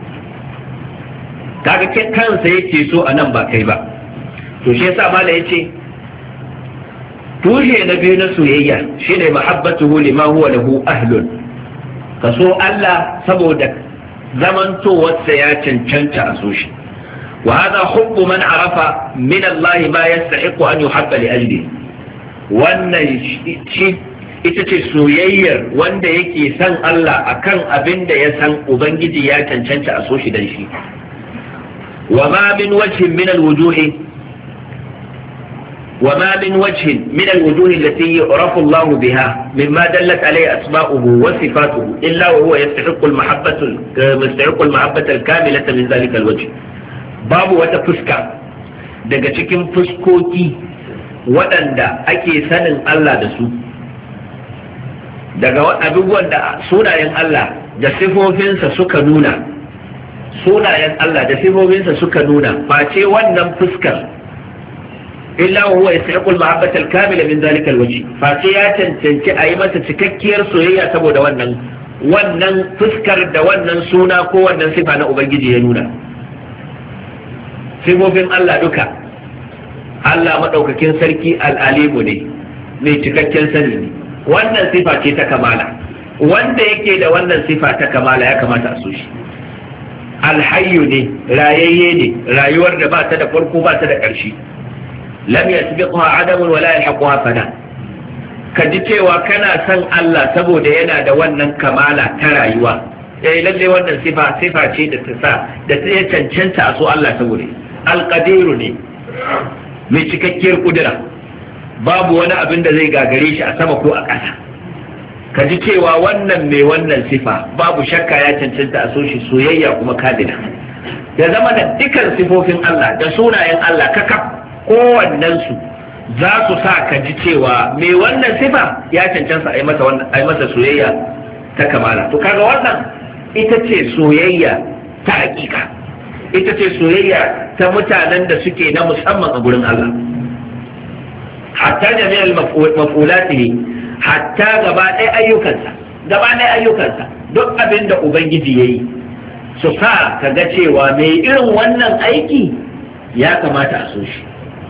Kaga kansa yake so a nan ba kai ba. To shi yasa mala yace tushe na biyu na soyayya shine mahabbatuhu lima huwa lahu ahlun, ka so Allah saboda zamantowarsa ya cancanta a so shi. Wa hadha hubbu man arafa min Allah ma yastahiqu an yuhabba li ajli. Wannan shi ita ce soyayyar wanda yake san Allah akan abin da ya san Ubangiji ya cancanta a so shi dan shi. وما من وجه من الوجوه التي يعرف الله بها مما دلت عليه أسماؤه وصفاته إلا وهو يستحق المحبة الكاملة من ذلك الوجه. باب وتفسكا daga cikin fuskoki waɗanda ake sanin Allah da su, daga abubuwan da sunayen Allah da sifofinsa suka nuna, sunayen Allah da sifofinsa suka nuna, face wannan fuskar illa huwa yastahiqu al-mahabbata al-kamila min dhalika al-wajh, face ya cancanci a yi masa cikakkiyar soyayya saboda wannan fuskar da wannan suna ko wannan sifa na Ubangiji ya nuna. Sifofin Allah duka, Allah madaukakin sarki al-alimu ne, mai cikakken sani ne, wannan sifa ce ta kamala, wanda yake da wannan sifa ta kamala ya kamata a so shi. Alhayyu ne, rayayye ne, rayuwar da ba ta da farko ba ta da ƙarshe. Lam yasbiqha adamun wala yalhaquha fana. Ka ji cewa kana son Allah saboda yana da wannan kamala ta rayuwa. Lalle wannan sifa ce da ta sa da ta cancanta a so Allah saboda. Alqadiru ne, mai cikakkiyar kudura. Babu wani abin da zai gagare shi a sama ko a ƙasa. Ka ji cewa wannan mai wannan sifa babu shakka ya cancanta a so shi soyayya kuma kadina. Ya zama da dukkan sifofin Allah da sunayen Allah kakaf kowannensu za su sa ka ji cewa mai wannan sifa ya cancanta a yi masa soyayya ta kamala. To kaga wannan ita ce soyayya ta hakika, ita ce soyayya ta mutanen da suke na musamman a gurin Allah. Hatta jami'al maf'ulatihi, hatta gaba ɗaya ayyukansa duk abin da Ubangiji ya yi su sa ka ga cewa mai irin wannan aiki ya kamata a so shi.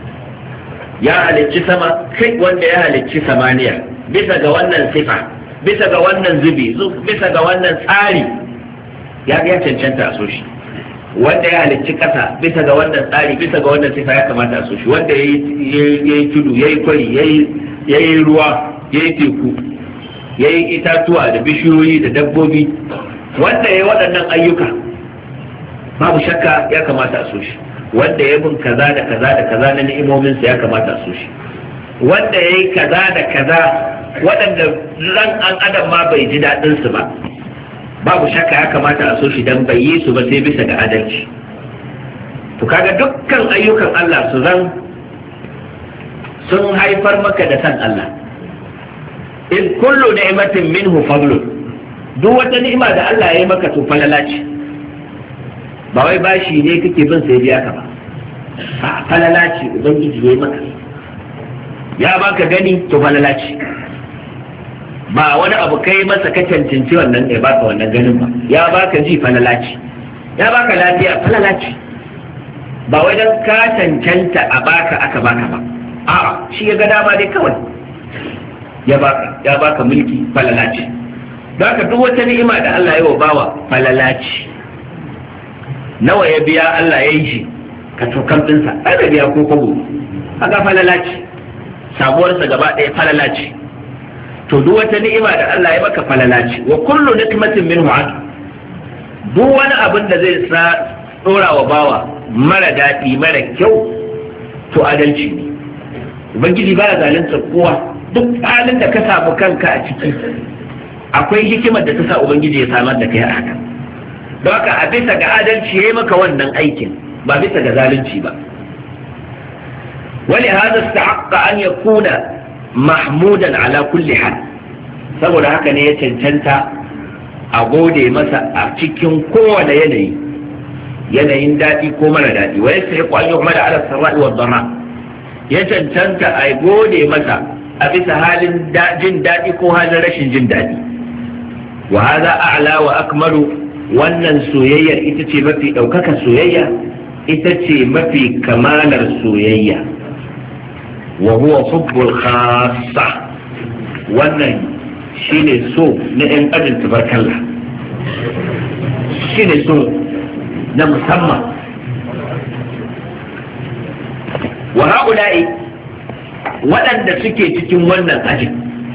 Ya halicci sama, kai wanda ya halicci samaniya bisa ga wannan sifa, bisa ga wannan zubi, bisa ga wannan tsari, ya cancanta a so shi. Wanda ya halicci ƙasa bisa ga wannan tsari, bisa ga wannan sifa ya kamata a so shi. Wanda ya yi tudu, ya yi kwari, ya yi ruwa, ya yi teku, ya yi itatuwa da bishiyoyi da dabbobi, wanda ya yi waɗannan ayyuka babu shakka ya kamata a so shi. Wanda ya bin kaza da kaza da kaza na ni'imominsa ya kamata a so shi. Wanda ya yi kaza da kaza waɗanda ran an adam ma bai ji daɗinsu ba, babu shakka ya kamata a so shi dan bai yi su ba sai bisa ga adalci. To kaga dukkan ayyukan Allah sun haifar maka da san Allah. In kullu ni'matin minhu fadlun, duk wata ni'ima da Allah ya yi maka to falala ce. ba wai bashi ne kake bin sai biya ka ba, a falala ce ubangiji ya yi maka, ya baka gani to falala ce, ba wani abu kai masa ka cancanci wannan ya baka wannan ganin ba, ya baka ji falala ce, ya baka lafiya falala ce, ba wai dan ka cancanta a baka aka baka ba, a'a shi ya ga dama dai kawai ya baka mulki falala ce. Don haka duk wata ni'ima da Allah ya wa bawa falala ce. Nawa ya biya Allah ya yi shi ka tokan ɗinsa, ai da biya ko kogo, haka falala ce, sabuwarsa gaba ɗaya falala ce. To duk wata ni'ima da Allah ya maka falala ce, wa kullu nikmatin minhu an, duk wani abin da zai sa dora wa bawa mara daɗi mara kyau to adalci ne. Ubangiji baya zalunta kowa, duk halin da ka samu kanka a ciki akwai hikimar da ta sa Ubangiji ya samar da kai a haka. Don haka a bisa ga adalci ya yi maka wannan aikin ba bisa ga zalunci ba. Wani hada istahaqqa an yakuna mahmudan ala kulli hal, saboda haka ne ya cancanta a gode masa a cikin kowane yanayi, yanayin daɗi ko mara daɗi. Wa yastahiqu an yuhmada ala sarra'i wa dharra, ya cancanta a gode masa a bisa halin jin daɗi ko halin rashin jin daɗi. Wa hadha a'la wa akmalu, wannan soyayyar ita ce mafi ɗaukaka soyayya, ita ce mafi kamalar soyayya. Wa huwa hubbul khassa, wannan shine so na ɗan ajin tabarkalla, shine so na musamman. Wa ha'ula'i, waɗanda suke cikin wannan ajin,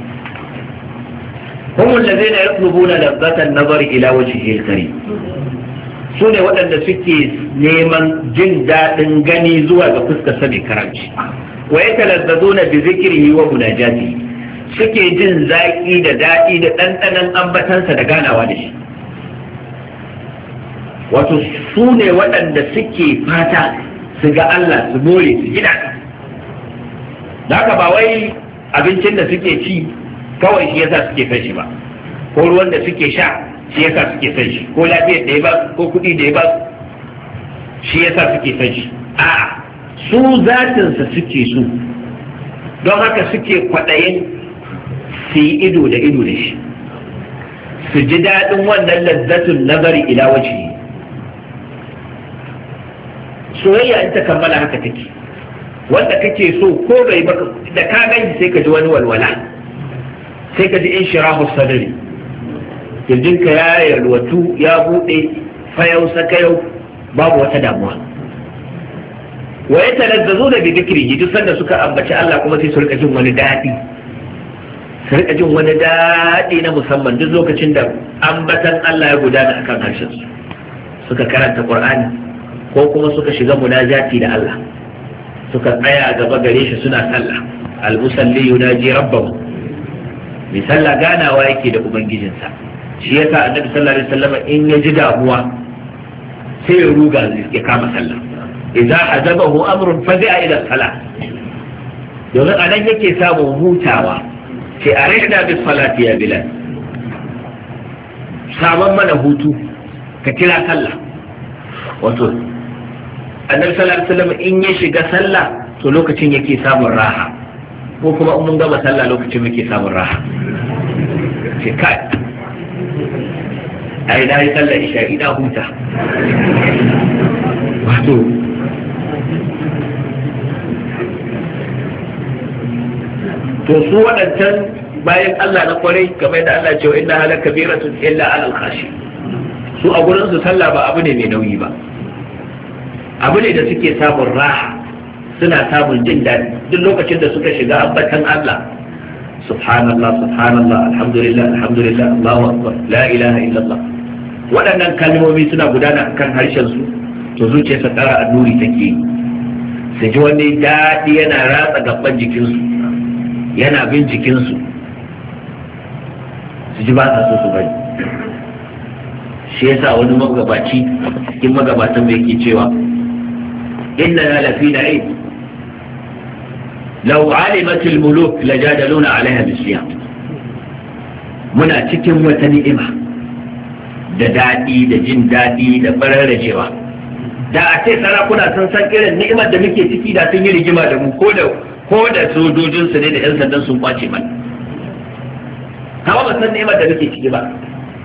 هم الذين يطلبون لذة النظر إلى وجهه الكريم، sune waɗanda suke neman jin daɗin gani zuwa ga fuskar sa mai karamci, wa yatalazzazuna bi zikrihi wa munajatihi, suke jin zaƙi da daɗi da ɗanɗanon ambatansa da ganawa da shi. Wato su ne waɗanda suke fata su ga Allah, su more, su ji daɗi. Da haka ba wai abincin da suke ci kawai shi yasa suke son shi ba, ko ruwan da suke sha shi yasa suke son shi, ko lafiyar da ya ba ko kuɗi da ya ba shi yasa suke son shi. A'a, su zatinsa suke so, don haka suke kwaɗayin su yi ido da ido da shi, su ji daɗin wannan lazzatun nazari ila wajhi. Soyayya in ta kammala haka take, wanda kake so ko bai baka da ka gani sai ka ji wani walwala, sai ka ji in shirahu sadari, kirjinka ya yalwatu ya buɗe fayau sakayau, babu wata damuwa. Wa ya talazzazu da bi zikrihi, duk sanda suka ambaci Allah kuma sai su rika jin wani daɗi, su rika jin wani daɗi na musamman duk lokacin da ambatan Allah ya gudana akan harshen su, suka karanta Qur'ani ko kuma suka shiga munajati da Allah, suka tsaya gaba gare shi suna sallah. Al-musalli yunaji rabbahu, mai sallah ganawa yake da ubangijinsa. Shi yasa annabi sallallahu alaihi wasallam in ya ji damuwa sai ya ruga ya kama sallah. Idza hazabahu amrun fazi'a ila salah, domin anan yake samun hutawa. Sai arihna bis salati ya bilal, saman mana hutu ka kira sallah. Wato annabi sallallahu alaihi wasallam in ya shiga sallah to lokacin yake samun raha, ko kuma in mun gama sallah lokacin muke samun raha. Ce kai ai na yi sallah isha ina huta. Wato to su waɗancan bayan Allah na kwarai kamar da Allah ce wa inna hala kabiratun illa alal khashi, su a gurin su sallah ba abu ne mai nauyi ba, abu ne da suke samun raha, suna samun jin daɗi duk lokacin da suka shiga ambatan Allah. Subhanallah, subhanallah, alhamdulillah, alhamdulillah, Allahu akbar, la ilaha illallah. Waɗannan kalmomi suna gudana akan harshen su, to zuciyarsa tsara annuri take yi. Su ji wani daɗi yana ratsa gaban jikinsu, yana bin jikinsu, su ji ba sa so su bari. Shi yasa wani magabaci cikin magabatan mai ke cewa inna lafi na'im لو علمت الملوك لجادلون عليها بالصيام. muna cikin wata ni'ima da daɗi da jin daɗi da fararrajewa da a ce sarakuna sun san irin ni'imar da muke ciki da sun yi rigima da mu ko da sojojinsu ne da 'yan sandan sun kwace mana. Hawa ba san ni'imar da muke ciki ba.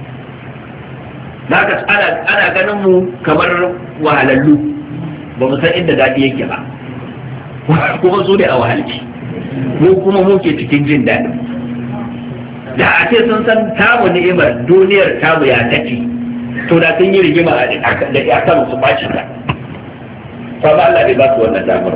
Haka ana ganin mu kamar wahalallu, ba mu san inda daɗi yake ba, kuma su ne a wahalci, mu kuma muke cikin jin daɗi. Da a ce sun san tamu ni'imar duniyar tamu ya take, to da sun yi rigima da ya kan su ɓaci ta. Fa ba Allah bai ba su wannan damar.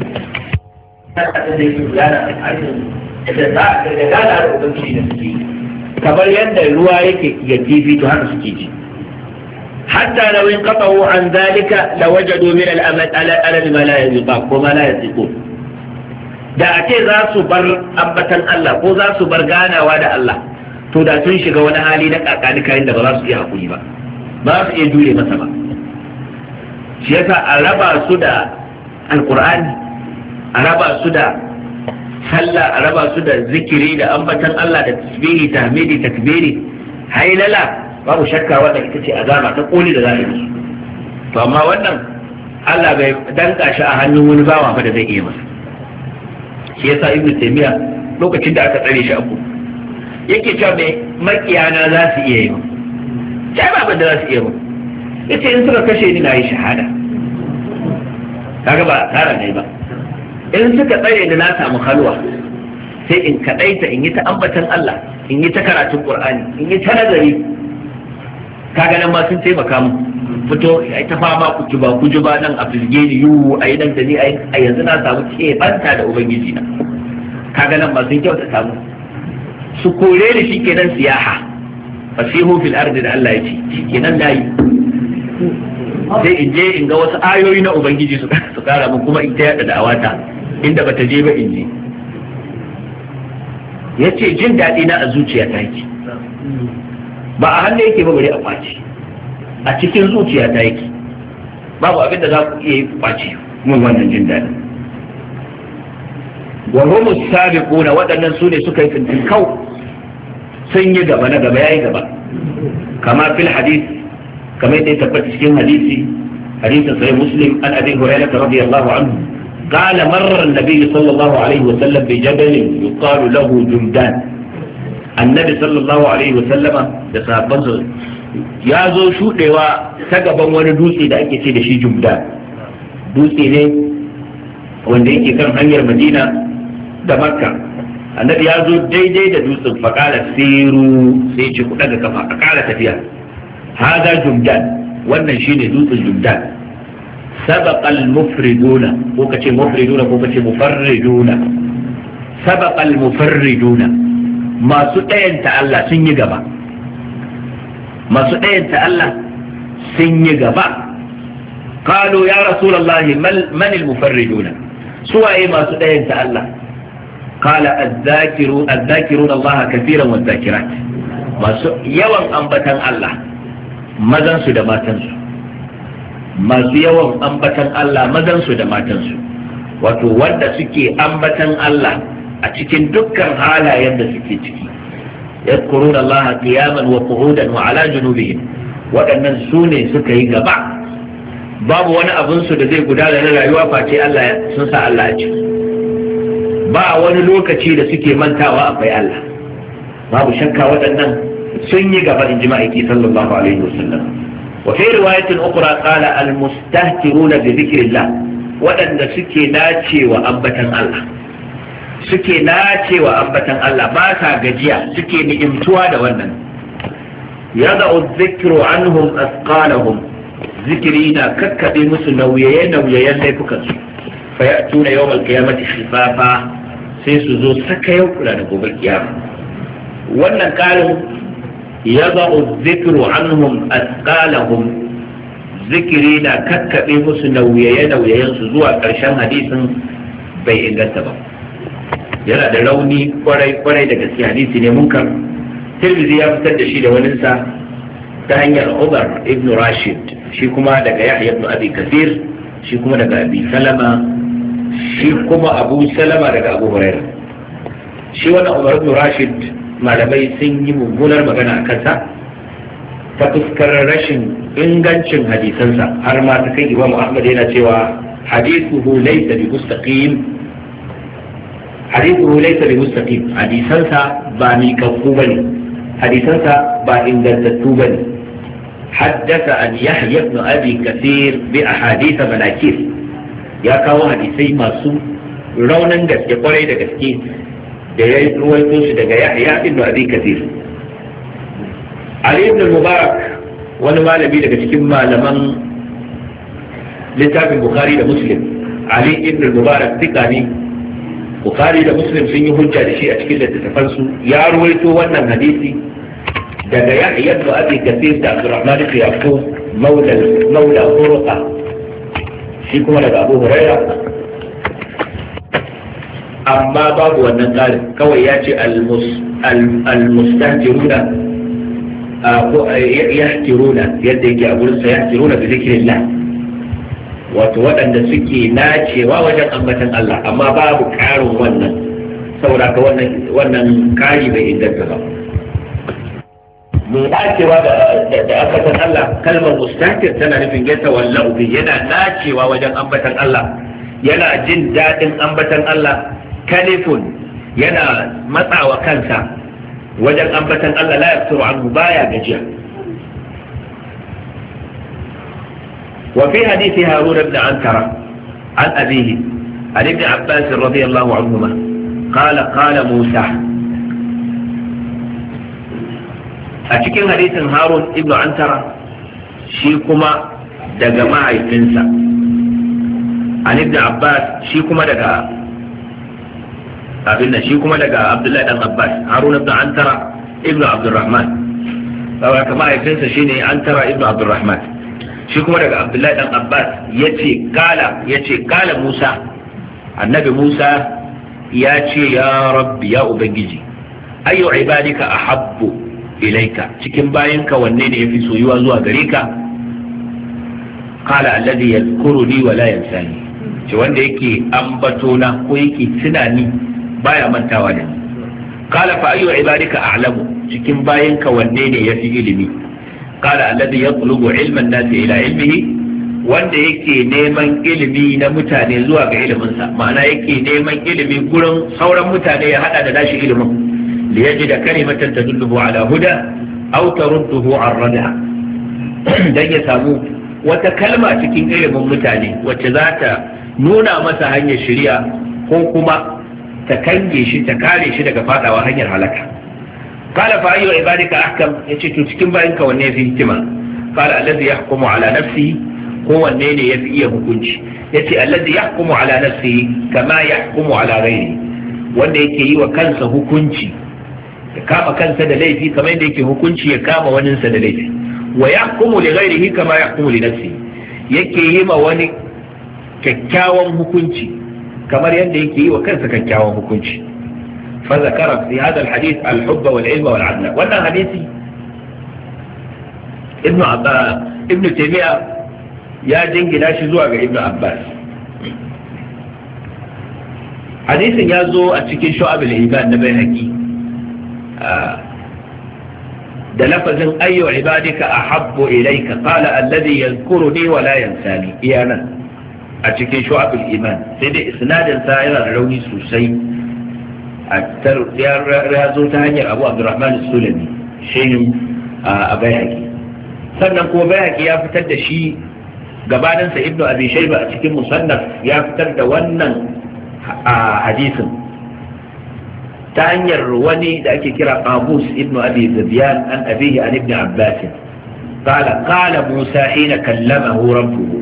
Da gana da ubangiji da suke, kamar yadda ruwa yake ya kifi to haka suke ji. حتى لو انقطعوا عن ذلك لوجدوا من الأمل ما لا يذيقون وما لا يذيقون. da a ce za su bar ambatan Allah ko za su bar ganawa da Allah, to da sun shiga wani hali na kakani kayan da ba za su iya hakuri ba, ba za su iya jure masa ba. Shi yasa a raba su da alkur'ani, a raba su da sallah, a raba su da zikiri da ambatan Allah da tasbihi, tahmidi, takbiri, hailala, babu shakka wannan ita ce azama ta koli da za a yi. To amma wannan Allah bai danka shi a hannun wani bawa ba da zai iya masa. Shi yasa Ibn Taymiyyah lokacin da aka tsare shi abu yake cewa mai makiyana za su iya yi ba, sai ba da za su iya ba. Yace in suka kashe ni na yi shahada, kaga ba tsara ne ba. In suka tsare ni na samu halwa, sai in kadaita in yi ta ambatan Allah, in yi ta karatun Qur'ani, in yi ta nazari. Kaga nan ma sun taimaka mu fito ai ta fama ku ba nan a firge ni yu ai nan da ni ai yanzu na samu ke banta da ubangiji na. Kaga nan ma sun kyauta samu su kore ni shikenan siyaha fasihu fil ardi da Allah ya ce shikenan dai sai in je in ga wasu ayoyi na ubangiji su kara mu kuma in ta yada da'awata inda bata je ba in je. Yace jin daɗi na a zuciya ta yake, ba a hannu yake ba bare a kwace, a cikin zuciya ta yake. Babu abin da za ku iya yi kwace mun wannan jin daɗi. wa hum as-sabiquna, waɗannan su ne suka yi fintin kau, sun yi gaba na gaba yayi gaba. Kama fil hadith, kamar yadda ya tabbata cikin hadisin sahih Muslim an Abi Hurairah radiyallahu anhu قال مر النبي صلى الله عليه وسلم بجبل يقال له جمدان. Annabi sallallahu alaihi wasallama da sahabbansa ya zo shudewa ta gaban wani dutse da ake ce da shi Jumdan. Dutse ne wanda yake kan hanyar Madina da Makka. Annabi ya zo daidai da dutsen faƙala siru, sai ce ku daga kafa a ƙara tafiya. Hada Jumdan, wannan shine dutsen Jumdan. Sabaqa al-mufriduna, ko kace mufriduna ko kace mufarriduna. Sabaqa al-mufarriduna, masu ɗayanta Allah sun yi gaba, masu ɗayanta Allah sun yi gaba. Qalu ya Rasulullahi man al-mufarriduna, suwaye masu ɗayanta Allah? Qala az-zakirun Allah kafiran wa zakirat, masu yawan ambatan Allah, mazan su da matan su, masu yawan ambatan Allah mazan su da matan su, wato wanda suke ambatan Allah a cikin dukkan halayen da suke ciki. Yadhkuruna Allah qiyaman wa qu'udan wa ala junubihim, waɗannan su ne suka yi gaba. Babu wani abin su da zai gudana na rayuwa face Allah sun sa Allah a ciki. Ba wani lokaci da suke mantawa akwai Allah. Babu shakka waɗannan sun yi gaba, in ji ma'aiki sallallahu alaihi wasallam. Wa fi riwayatin ukhra qala al-mustahtiruna bi dhikrillah, waɗanda suke nacewa ambatan Allah, suke nacewa ambatan Allah, ba sa gajiya, suke ni'imtuwa da wannan. Yada'u dhikru anhum asqalahum, zikiri na kakkabe musu nauyayen laifukan su. Fa ya'tuna yawm al-qiyamati khifafa, sai su zo saka yau kula da gobe kiyama. Wannan kalin yada'u dhikru anhum asqalahum, zikiri na kakkabe musu nauyayen su zuwa ƙarshen hadisin bai inganta ba, yana da rauni kwarai da gaske, hadisi ne munkar. Tirmidhi ya fitar da shi da waninsa ta hanyar Umar ibn Rashid, shi kuma daga Yahya ibn Abi Kathir, shi kuma daga Abi Salama, shi kuma Abu Salama daga Abu Hurairah. Shi wannan Umar ibn Rashid malamai sun yi mummunar magana a kansa ta fuskar rashin ingancin hadisansa har ma ta kai Imam Ahmad yana cewa hadithuhu laysa bi mustaqim hadisansa ba miƙaƙƙu bane, hadisansa ba ingantattu bane. حدث عن يحيى بن أبي كثير بأحاديث مناكير يا كاو حديثي masu raunin gaske kwarai da gaske da ya ruwaito shi daga Yahya ibn Abi Kathir. Ali ibn Mubarak wani malami daga cikin malaman littafin Bukhari da Muslim. Ali ibn Mubarak tika ne, Bukhari da Muslim sun yi hujja da shi a cikin littattafansu. Ya ruwaito wannan hadisi daga Yahya ibn Abi Kathir da Abdurrahman ibn Yaqub maula Qurqa, shi kuma daga Abu Hurairah, amma babu wannan tsarin, kawai ya ce al-mustahjiruna ko yahtiruna, yadda yake a gurin sa yahtiruna bi zikrillah, wato waɗanda suke nacewa wajen ambatan Allah, amma babu ƙarin wannan, saboda ka wannan ƙari bai inganta ba. mai dacewa da aka san Allah, kalmar mustahkir tana nufin ya tawallau bi, yana dacewa wajen ambatan Allah, yana jin daɗin ambatan Allah. Kalifun yana matsawa kansa wajen ambatan Allah, la yafturu anhu, baya gajiya. wa fi hadisi Harun ibn Antara an abihi an ibn Abbas radiyallahu anhuma qala Musa. A cikin hadisin Harun ibn Antara shi kuma daga mahaifinsa, an ibn Abbas shi kuma daga shi kuma daga Abdullahi dan Abbas. Harun ibn Antara ibn Abdurrahman, saboda mahaifinsa shine Antara ibn Abdurrahman, shi kuma daga Abdullahi dan Abbas yace kala Musa, annabi Musa ya ce ya rabbi, ya ubangiji, ayyu ibadika ahabbu ilaika, cikin bayanka wanne ne yafi soyuwa zuwa gare ka? Qala alladhi yadhkuruni wa la yansani, ce wanda yake ambatona ko yake tunani baya mantawa da ni. Qala fa ayyu ibadika a'lamu, cikin bayanka wanne ne yafi ilimi? Qala alladhi yatlubu ilma an-nasi ila ilmihi, wanda yake neman ilimi na mutane zuwa ga iliminsa, ma'ana yake neman ilimi gurin sauran mutane ya hada da nashi ilimin. ليجد كلمة تدله على هدى أو ترده عن ردى dan ya samu wata kalma cikin ilimin mutane wacce za ta nuna masa hanyar shari'a ko kuma ta kange shi, ta kare shi daga fadawa hanyar halaka. Qala fa ayyu ibadika ahkam, yace to cikin bayinka wanne yafi hikima? Qala alladhi yahkumu ala nafsihi, ko wanne ne yafi iya hukunci? Yace alladhi yahkumu ala nafsihi kama yahkumu ala ghairihi, wanda yake yi wa kansa hukunci, ya kama kansa da laifi kamar yadda yake hukunci ya kama waninsa da laifi. Wa yahkumu li ghairihi kama yahkumu li nafsihi, yake yi ma wani kyakkyawan hukunci kamar yadda yake yi wa kansa kyakkyawan hukunci. Fa zakara fi hadha alhadith alhubba wal ilma wal adla. Wannan hadisi ibn Taymiyyah ya jingina shi zuwa ga Ibn Abbas. Hadisin ya zo a cikin Shu'ab al-Iman na Baihaqi da lafazin ayyu ibadika ahabbu ilayka, qala alladhi yadhkuruni wa la yansani, iyana a cikin Shu'ab al-Iman, sai dai isnadin sa yana da rauni sosai. Ya zo ta hanyar Abu Abdurrahman as-Sulami, shehin a Baihaqi. Sannan kuma Baihaqi ya fitar da shi, gabaninsa Ibn Abi Shayba a cikin Musannaf ya fitar da wannan hadisin ta hanyar wani da ake kira Qabus ibn Abi Zabiyan an abihi an ibn Abbas qala Musa hina kallamahu rabbuhu,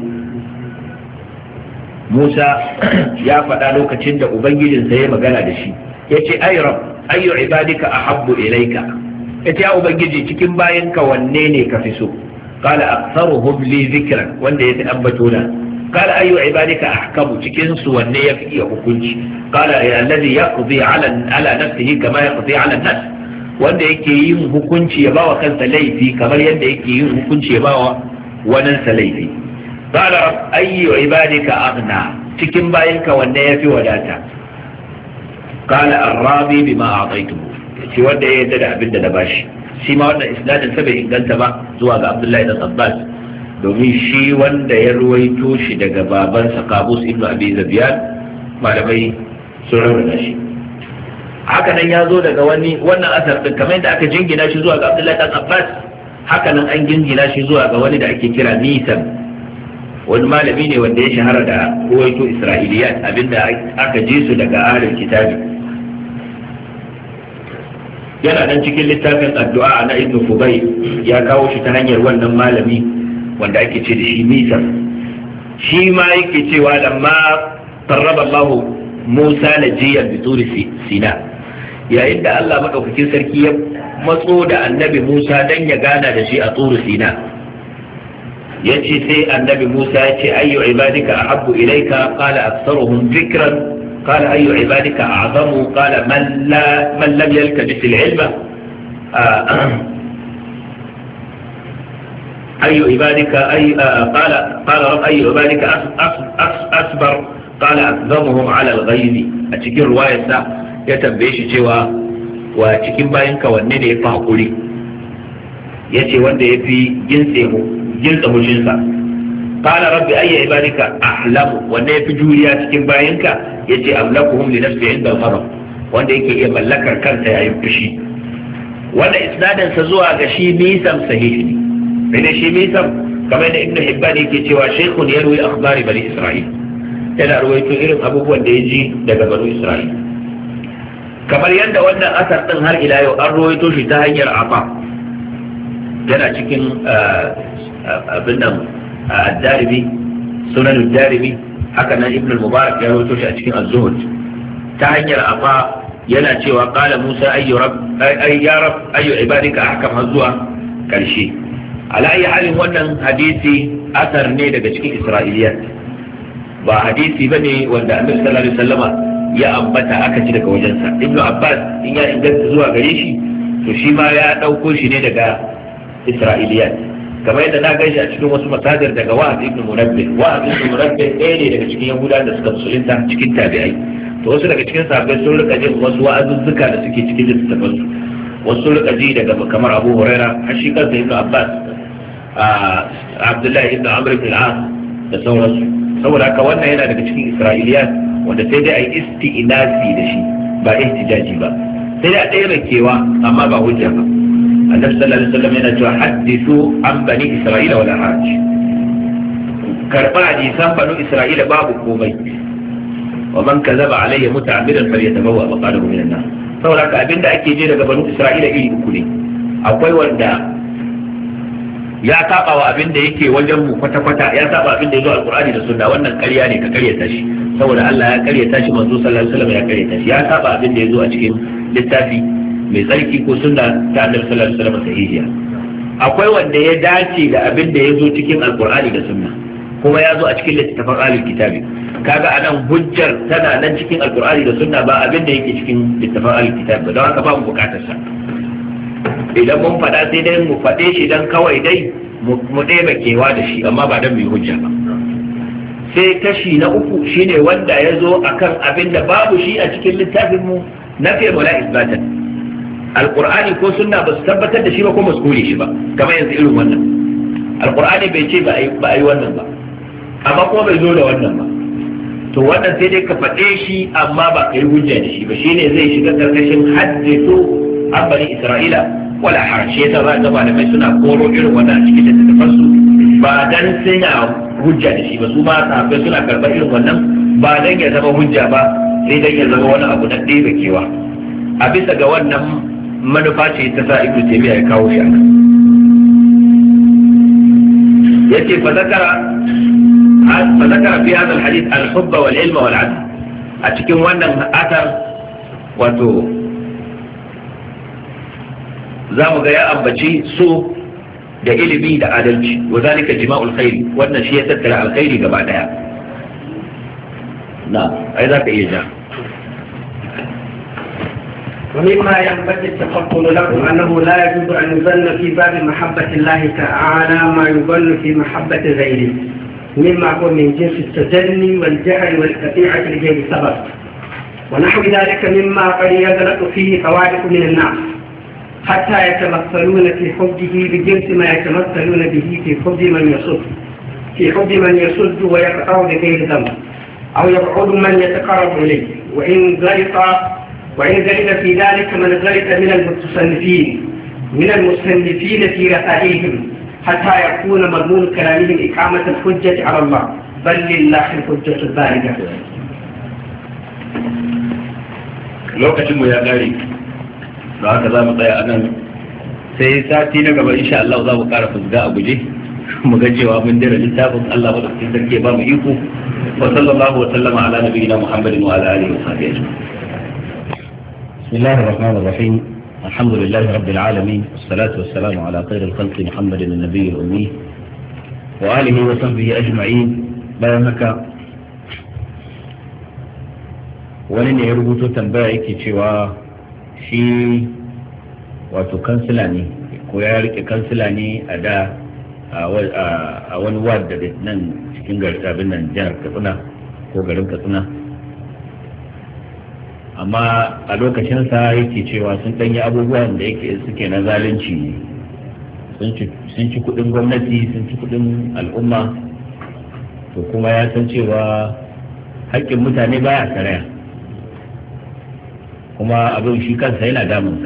Musa ya faɗa lokacin da ubangijinsa ya magana da shi, yace ay rabb ayyu ibadika ahabbu ilayka, yace ya ubangiji cikin bayanka wanne ne ka fi so? Qala aktharuhum li dhikran, wanda yafi ambatona. قال أي عبادك أحكم تكنس والنية في حكمك؟ قال الذي يقضي على نفسه كما يقضي على الناس، wanda yake yin hukunci ya bawa kansa laifi kamar yadda yake yin hukunci ya bawa waninsa laifi. Qala ayyu ibadika aghna, cikin bayinka wanne yafi wadata? Qala ar-rabi bima a'taytuhu, yace wanda ya yarda da abin da na bashi. Shi ma wannan isnadin sa bai inganta ba zuwa ga Abdullahi ibn Abbas, domin shi wanda ya ruwaito shi daga babansa Qabus ibn Abi Zabiyan malamai sun raunana shi. Haka nan ya zo daga wannan asar din kamar yadda aka jingina shi zuwa ga Abdullahi dan Abbas, haka nan an jingina shi zuwa ga wani da ake kira Misam, wani malami ne wanda ya shahara da ruwaito Isra'iliyat, abinda aka ji su daga ahlul kitabi. Yana nan cikin littafin addu'a na Ibn Fudayl, ya kawo shi ta hanyar wannan malami wanda ake ce da shi Misam. Shi ma yake cewa lamma qarraba Allah Musa najiyan bi turi Sina, yayin da Allah madaukakin sarki ya matso da annabi Musa dan ya gana da shi a turi Sina, yace sai annabi Musa ya ce ayyu ibadika ahabbu ilayka, qala aktharuhum dhikran, qala ayyu ibadika a'zamu, qala man lam yaltabis al-ilma, ayyu ibadika qala ayyu ibadika asbar, qala aktharuhum ala al-ghayb. A cikin riwayarsa ya tambaye shi cewa wa cikin bayinka wanne ne yafi hakuri, yace wanda yafi jinsa hushinsa. Qala rabbi ayya ibadika ahlamu, wanda yafi juriya cikin bayinka, yace amlakuhum li nafsi inda al-ghadab, wanda yake iya mallakar kansa yayin fushi. Wanda isnadin sa zuwa ga shi Misam sahihi ne, sai shi Misam kamar da Ibn Hibban yake cewa shaykhun yarwi akhbari bani Isra'il, yana ruwaito irin abubuwan da ya ji daga bani Isra'il. Kamar yadda wannan asar din har ila yau an ruwaito shi ta hanyar Afa, yana cikin abin nan ad-Darimi, sunan ad-Darimi, haka nan Ibn al-Mubarak ya rawaito shi a cikin az-Zuhd ta hanyar Afa, yana cewa qala Musa ayyu ibadika ahkam hazwa karshe. Ala ayi halin wannan hadisi asar ne daga cikin Isra'iliyat, ba hadisi bane wanda Annabi sallallahu alaihi wasallama ya ambata aka ci daga wajensa. Ibn Abbas in ya inganta zuwa gare shi, to shi ma ya dauko shi ne daga Isra'iliyat, kamar yadda na gaishe a cikin wasu masadir daga Wahab ibn Munabbih. Wahab ibn Munabbih ɗaya ne daga cikin Yahudawa da suka musulunta cikin tabi'ai. To wasu daga cikin sahabbai sun rika jin wasu wa'azuzzuka da suke cikin littattafan su, wasu sun rika ji daga kamar Abu Huraira, har shi kansa Ibn Abbas, Abdullahi ibn Amr ibn al-As da sauransu. Saboda haka wannan yana daga cikin Isra'iliyat wanda sai dai a yi isti'nasi da shi, ba ihtijaji ba, sai dai a ɗaya mai kewa amma ba hujja ba. Annabi sallallahu alaihi wasallam yana cewa hadithu an bani Isra'ila wala haraj, karba hadisan bani Isra'ila babu komai. Wa man kazaba alayya muta'ammidan falyatabawwa maqadahu minan nar. Saboda haka abinda ake je daga bani Isra'ila iri uku ne. Akwai wanda ya saba wa abinda yake wajen mu kwata-kwata, ya saba abinda yazo alqur'ani da sunna, wannan ƙarya ne, ka ƙaryata shi, saboda Allah ya ƙaryata shi, manzo sallallahu alaihi wasallam ya ƙaryata shi. Ya saba abinda yazo a cikin littafi mai tsarki ko sunna ta Annabi sallallahu alaihi wasallam sahihiya. Akwai wanda ya dace da abin da yazo cikin alqur'ani da sunna, kuma ya zo a cikin littafin ahlul kitabi. Kaga anan hujjar tana nan cikin alqur'ani da sunna, ba abin da yake cikin littafin ahlul kitabi ba, don haka ba mu bukatar sa. Idan mun faɗa sai dai mu faɗe shi dan kawai dai mu ɗeba kewa da shi, amma ba dan mu yi hujja ba. Sai kashi na uku shine wanda ya zo akan abin da babu shi a cikin littafin mu na fi wala isbatan. Alqur'ani ko sunna ba su tabbatar da shi ba ko ba su kore shi ba, kamar yanzu irin wannan. Alqur'ani bai ce ba a yi wannan ba, amma kuma bai zo da wannan ba. To wannan sai dai ka faɗe shi amma ba ka yi hujja da shi ba, shine zai shiga karkashin hadithu an bani Isra'ila wala haraj. Yasa za ga malamai suna koro irin wannan a cikin littattafan su, ba dan suna hujja da shi ba, su ma sahabbai suna karɓar irin wannan ba dan ya zama hujja ba, sai dan ya zama wani abu na ɗebe kewa. A bisa ga wannan manufa ce ta sa Ibn Taymiyyah ya kawo shi a nan. Yace fa zakara fi hadha al-hadith al-hubba wal ilma wal adl. A cikin wannan athar wato za mu ga ya ambaci so da ilimi da adalci, wa zalika jima'ul khairi, wannan shi ya tattara alkhairi gaba daya. Na ai za ka iya ja.
ومما ينبغي التفضل لكم أنه لا يجوز أن يظن في باب محبة الله تعالى ما يظن في محبة غيره، مما هو من جنس التجني والجهل والقطيعة لغير سبب، ونحو ذلك مما قد يغلط فيه طوائف من الناس. حتى يتمثلون في حبه بجنس ما يتمثلون به في حب من يصد ويقطع بغير ذنب أو يبعد من يتقرب إليه، وإن غلط في ذلك من غلط من المصنفين في رسائلهم، حتى يكون مضمون كلامهم إقامة الحجة على الله، بل لله الحجة البالغة.
lokacin mu ya gare da haka za mu tsaya anan, sai sati na gaba insha Allah za mu ƙara fusga a guje mu ga cewa mun dira littafin Allah ba da cikin sarki ba mu iko. wa sallallahu wa sallama ala nabiyyina Muhammadin wa ala alihi wa sahbihi ajma'in. Bismillahir rahmanir rahim. Alhamdulillahi rabbil alamin, wassalatu wassalamu ala khairil khalqi Muhammadin an-nabiyil ummi wa alihi wa sahbihi ajma'in. Bayan haka wani ne ya rubuto tambaya yake cewa shi wato kansila ne ko ya rike kansila ne a da a wani ward da nan cikin abin nan jihar Katsina ko garin Katsina, amma a lokacinsa yake cewa sun ɗanyi abubuwan da yake suke na zalunci, sun ci kuɗin gwamnati, sun ci kuɗin al'umma, to kuma ya san cewa haƙƙin mutane baya karaya, kuma abin shi kansa yana damunsa.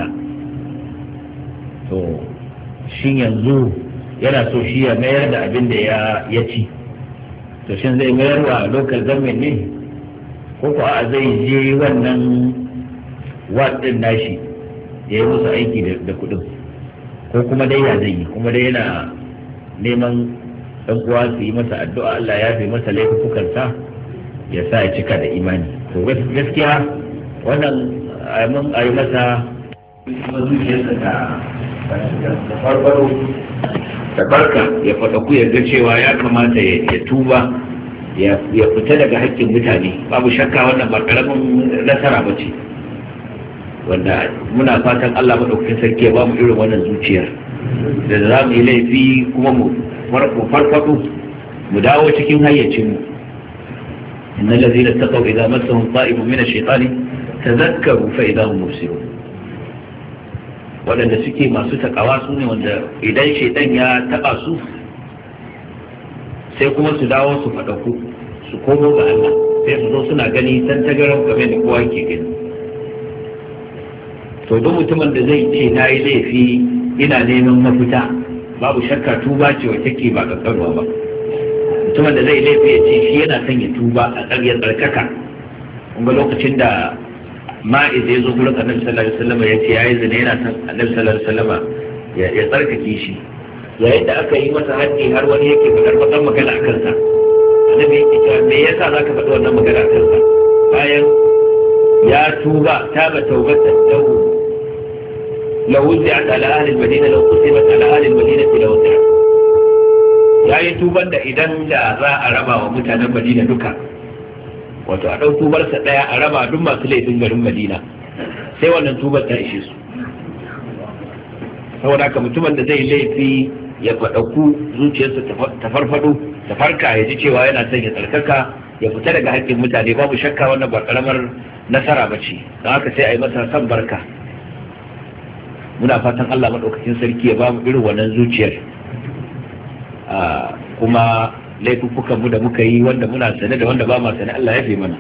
To shin yanzu yana so shi ya mayar da abin da ya ci, to shin zai mayar wa local government ne ko kuwa zai je wannan wadin nashi ya yi musu aiki da kudin, ko kuma dai ya zai yi, kuma dai yana neman ɗan uwa su yi masa addu'a Allah ya fi masa laifukansa ya sa ya cika da imani. To gaskiya wannan mun a yi masa zuciyarsa da farfaro da barka ya faɗa ku yarda cewa ya kamata ya tuba ya fita daga haƙƙin mutane. Babu shakka wannan ba ƙaramin nasara ba ce, wanda muna fatan Allah maɗaukakin sarki ya ba mu irin wannan zuciyar da za mu yi laifi kuma mu farfaɗo mu dawo cikin hayyacinmu. innal ladzina taqaw idza massahum ta'ifun min ash-shaytani tadhakkaru fa idza hum mubsirun. waɗanda suke masu takawa su ne wanda idan shaitan ya taɓa su sai kuma su dawo su faɗaku su komo ga Allah, sai su zo suna gani san tagaran game da kowa ke gani. To duk mutumin da zai ce na yi laifi ina neman mafita, babu shakka tuba ce wacce ke ba ƙaƙƙarwa ba. Mutumin da zai laifi ya ce shi yana son ya tuba a ƙaryar tsarkaka, kuma lokacin da ma'iz ya zo gurin annabi sallallahu alaihi wasallam ya ce yayi zina, yana son annabi sallallahu alaihi wasallam ya tsarkake shi. Yayin da aka yi masa haddi har wani yake faɗar wannan magana a kansa, annabi yake cewa me yasa zaka faɗi wannan magana a kansa bayan ya tuba taba taubatan lahu wuzi'at ala ahli al-madina law qusimat ala ahli al-madinati law wuzi'at. Yayi tuban da idan da za a raba wa mutanen Madina duka, wato a ɗau tubarsa ɗaya a raba duk masu laifin garin Madina, sai wannan tubar ta ishe su. Saboda haka mutumin da zai laifi ya faɗaku zuciyarsa ta farfado ta farka ya ji cewa yana son ya tsarkaka ya fita daga haƙƙin mutane, babu shakka wannan ba ƙaramar nasara ba ce. Don haka sai a yi masa san barka. Muna fatan Allah maɗaukakin sarki ya ba mu irin wannan zuciyar. Kuma laifuffukan mu da muka yi wanda muna sane da wanda ba ma sane Allah ya fi mana.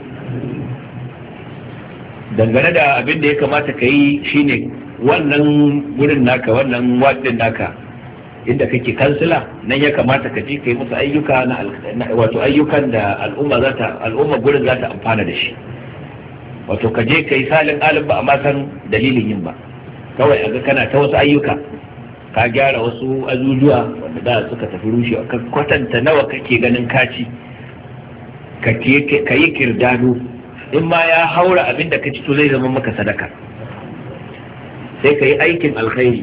Dangane da abin da ya kamata ka yi shine wannan wurin naka, wannan wadin naka inda kake kansila, nan ya kamata ka je ka yi musu ayyuka wato ayyukan da al'umma gurin za ta amfana da shi. Wato ka je ka yi salin alim ba amma san dalilin yin ba, kawai a ga kana ta wasu ayyuka, ka gyara wasu azuzuwa wanda da suka tafi rushewa, ka kwatanta nawa kake ganin kaci, ka yi kirdado, in ma ya haura abin da ka ci to zai zama maka sadaka. Sai ka yi aikin alkhairi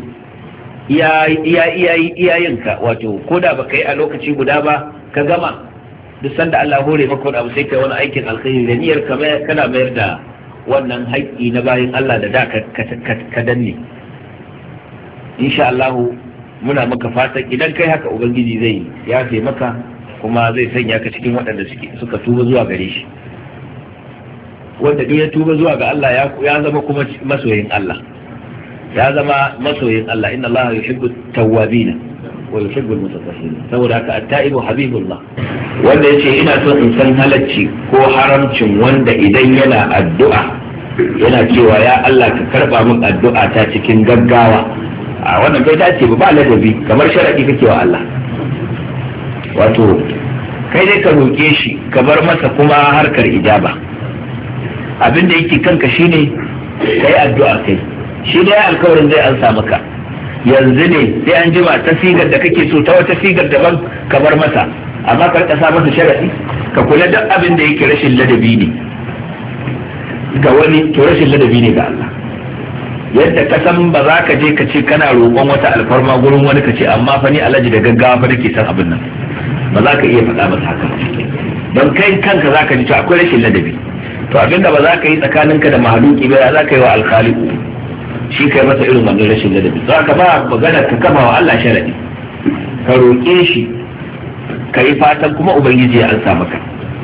iyayenka, wato ko da baka yi a lokaci guda ba ka gama, duk sanda Allah hore maka wani abu sai ka yi wani aikin alkhairi da niyyar kana mayar da wannan haƙƙi na bayan Allah da ka danne. Insha Allah muna maka fatan idan kai haka ubangiji zai yafe maka, kuma zai sanya ka cikin waɗanda suka tuba zuwa gare shi. Wanda duk ya tuba zuwa ga Allah ya zama kuma masoyin Allah. ya zama masoyin Allah. Inna Allah yuhibbu tawwabina wa yuhibbu al-mutatahhirin. saboda haka at-ta'ibu habibullah. wanda yace ina so in san halacci ko haramcin wanda idan yana addu'a yana cewa ya Allah ka karba min addu'a ta cikin gaggawa, a wannan bai dace ba ladabi, kamar sharadi kake wa Allah. wato kai dai ka roke shi ka bar masa kuma harkar ijaba. abin da yake kanka shine kai addu'a kai, shi dai alkawarin zai ansa maka. yanzu ne sai an jima ta sigar da kake so ta wata sigar daban ka bar masa, amma ka rika sa masa sharadi. ka kula da abin da yake rashin ladabi ne ga wani, to rashin ladabi ne ga Allah. yadda ka san ba za ka je ka ce kana roƙon wata alfarma gurin wani ka ce amma fa ni alaji da gaggawa fa nake san abin nan, ba za ka iya faɗa masa haka don kai kanka za ka ji to akwai rashin ladabi. to abinda ba za ka yi tsakaninka da mahaluki ba za ka yi wa alkhaliku, shi kai masa irin wannan rashin ladabi. za ka ba magana ka kama wa Allah sharadi, ka roƙe shi, ka yi fatan kuma ubangiji ya ansa maka.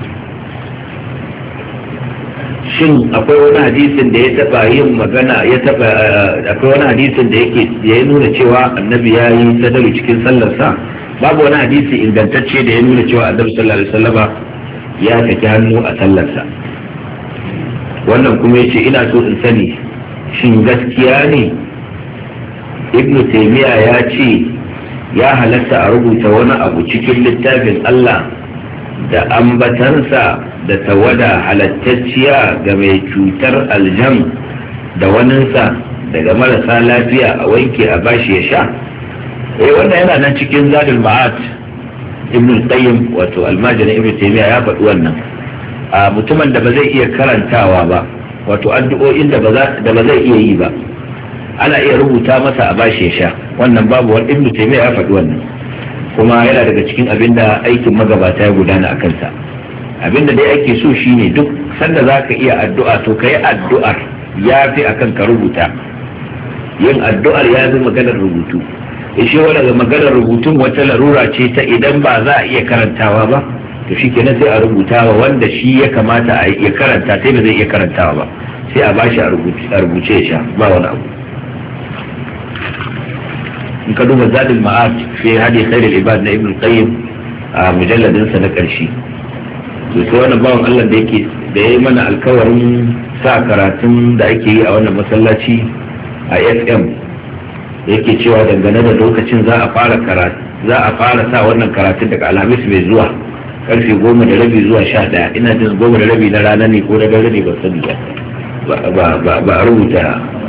shin akwai wani hadisin da ya taba yin magana akwai wani hadisin da ya nuna cewa annabi ya yi sadaru cikin sallarsa? babu wani hadisi ingantacce da ya nuna cewa annabi sallallahu alaihi wasallama ya saki hannu a sallarsa. wannan kuma yace ina so in sani shin gaskiya ne ibn taymiya ya ce ya halatta a rubuta wani abu cikin littafin Allah da ambatansa da tawada halattacciya ga mai cutar aljam da waninsa daga marasa lafiya a wanke a bashi ya sha? wannan yana nan cikin zadul ma'ad ibn qayyim, wato almajirin ibn taymiya ya faɗi wannan. a mutumin da ba zai iya karantawa ba, wato addu'o'in da ba zai iya yi ba, ana iya rubuta masa a bashi ya sha. wannan babu wani, ibn taymiya ya faɗi wannan, kuma yana daga cikin abinda aikin magabata ya gudana a kansa. abinda dai ake so shine duk sanda za ka iya addu'a to ka yi addu'ar ya fi akan ka rubuta. yin addu'ar ya fi maganar rubutu. ishe wadda maganar rubutun wata larura ce ta idan ba za a iya karantawa ba, to shi kenan sai a rubuta wa wanda shi ya kamata a iya karanta sai ba zai iya karantawa ba, sai a bashi a rubuce ya sha, ba wani abu. in ka duba zadul ma'ad fi hadi khairul ibad na ibn qayyim a mujalladin sa na karshe, to sai wannan bawan Allah da yake da yayi mana alkawarin sa karatun da ake yi a wannan masallaci a FM, yake cewa dangane da lokacin za a fara sa wannan karatun daga Alhamis mai zuwa karfe 10:30 zuwa 11. ina jin 10:30 na rana ne ko na dare ne ba sani ba a rubuta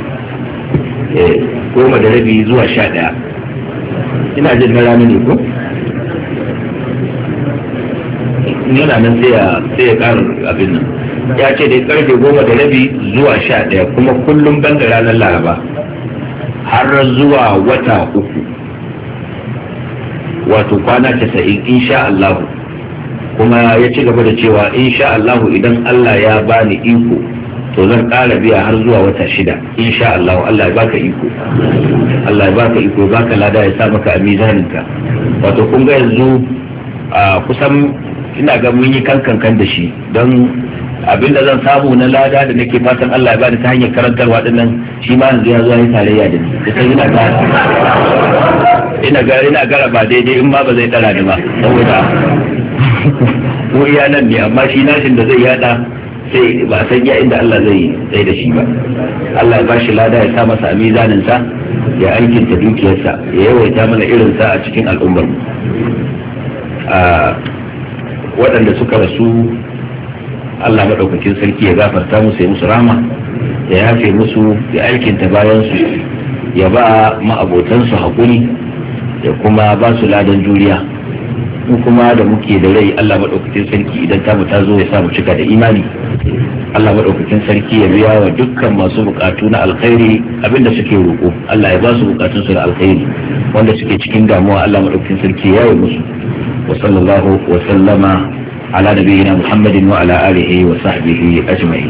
10:30 zuwa 11. ina jin na rana ne ko yana nan sai ya ƙara abin nan. ya ce dai karfe 10:30 zuwa 11, kuma kullum ban da ranar Laraba har zuwa wata 3, wato kwana 90 insha Allah. kuma ya ci gaba da cewa insha Allah idan Allah ya bani iko to zan ƙara biya har zuwa wata 6 insha Allah. Allah ya baka iko, Allah ya baka iko, baka lada, ya sa maka a mizaninka. wato kun ga yanzu kusan ina ga mun yi kankan da shi, don abinda zan samu na lada da nake fatan Allah ya bani ta hanyar karantarwa dinnan, shi ma yanzu ya zo yi tarayya da ni. sai ina gara ba daidai, in ma ba zai tsara ni ba, saboda ko iya nan ne, amma shi nashin da zai yada sai ba a sanya inda Allah zai tsaye da shi ba. Allah ya bashi lada, ya sa masa a mizaninsa, ya aikinta dukiyarsa, ya yawaita mana irinsa a cikin al'ummar mu. waɗanda suka rasu Allah maɗaukakin sarki ya gafarta musu, ya musu rama, ya yafe musu, ya aikinta bayansu, ya ba ma'abotansu haƙuri, ya kuma ba su ladan juriya. mu kuma da muke da rai Allah maɗaukakin sarki idan tamu ta zo ya sa mu cika da imani. Allah maɗaukakin sarki ya biya wa dukkan masu buƙatu na alkhairi abinda suke roƙo, Allah ya ba su buƙatunsu na alkhairi. wanda suke cikin damuwa Allah maɗaukakin sarki ya yi musu. وصلى الله وسلم على نبينا محمد وعلى آله وصحبه أجمعين.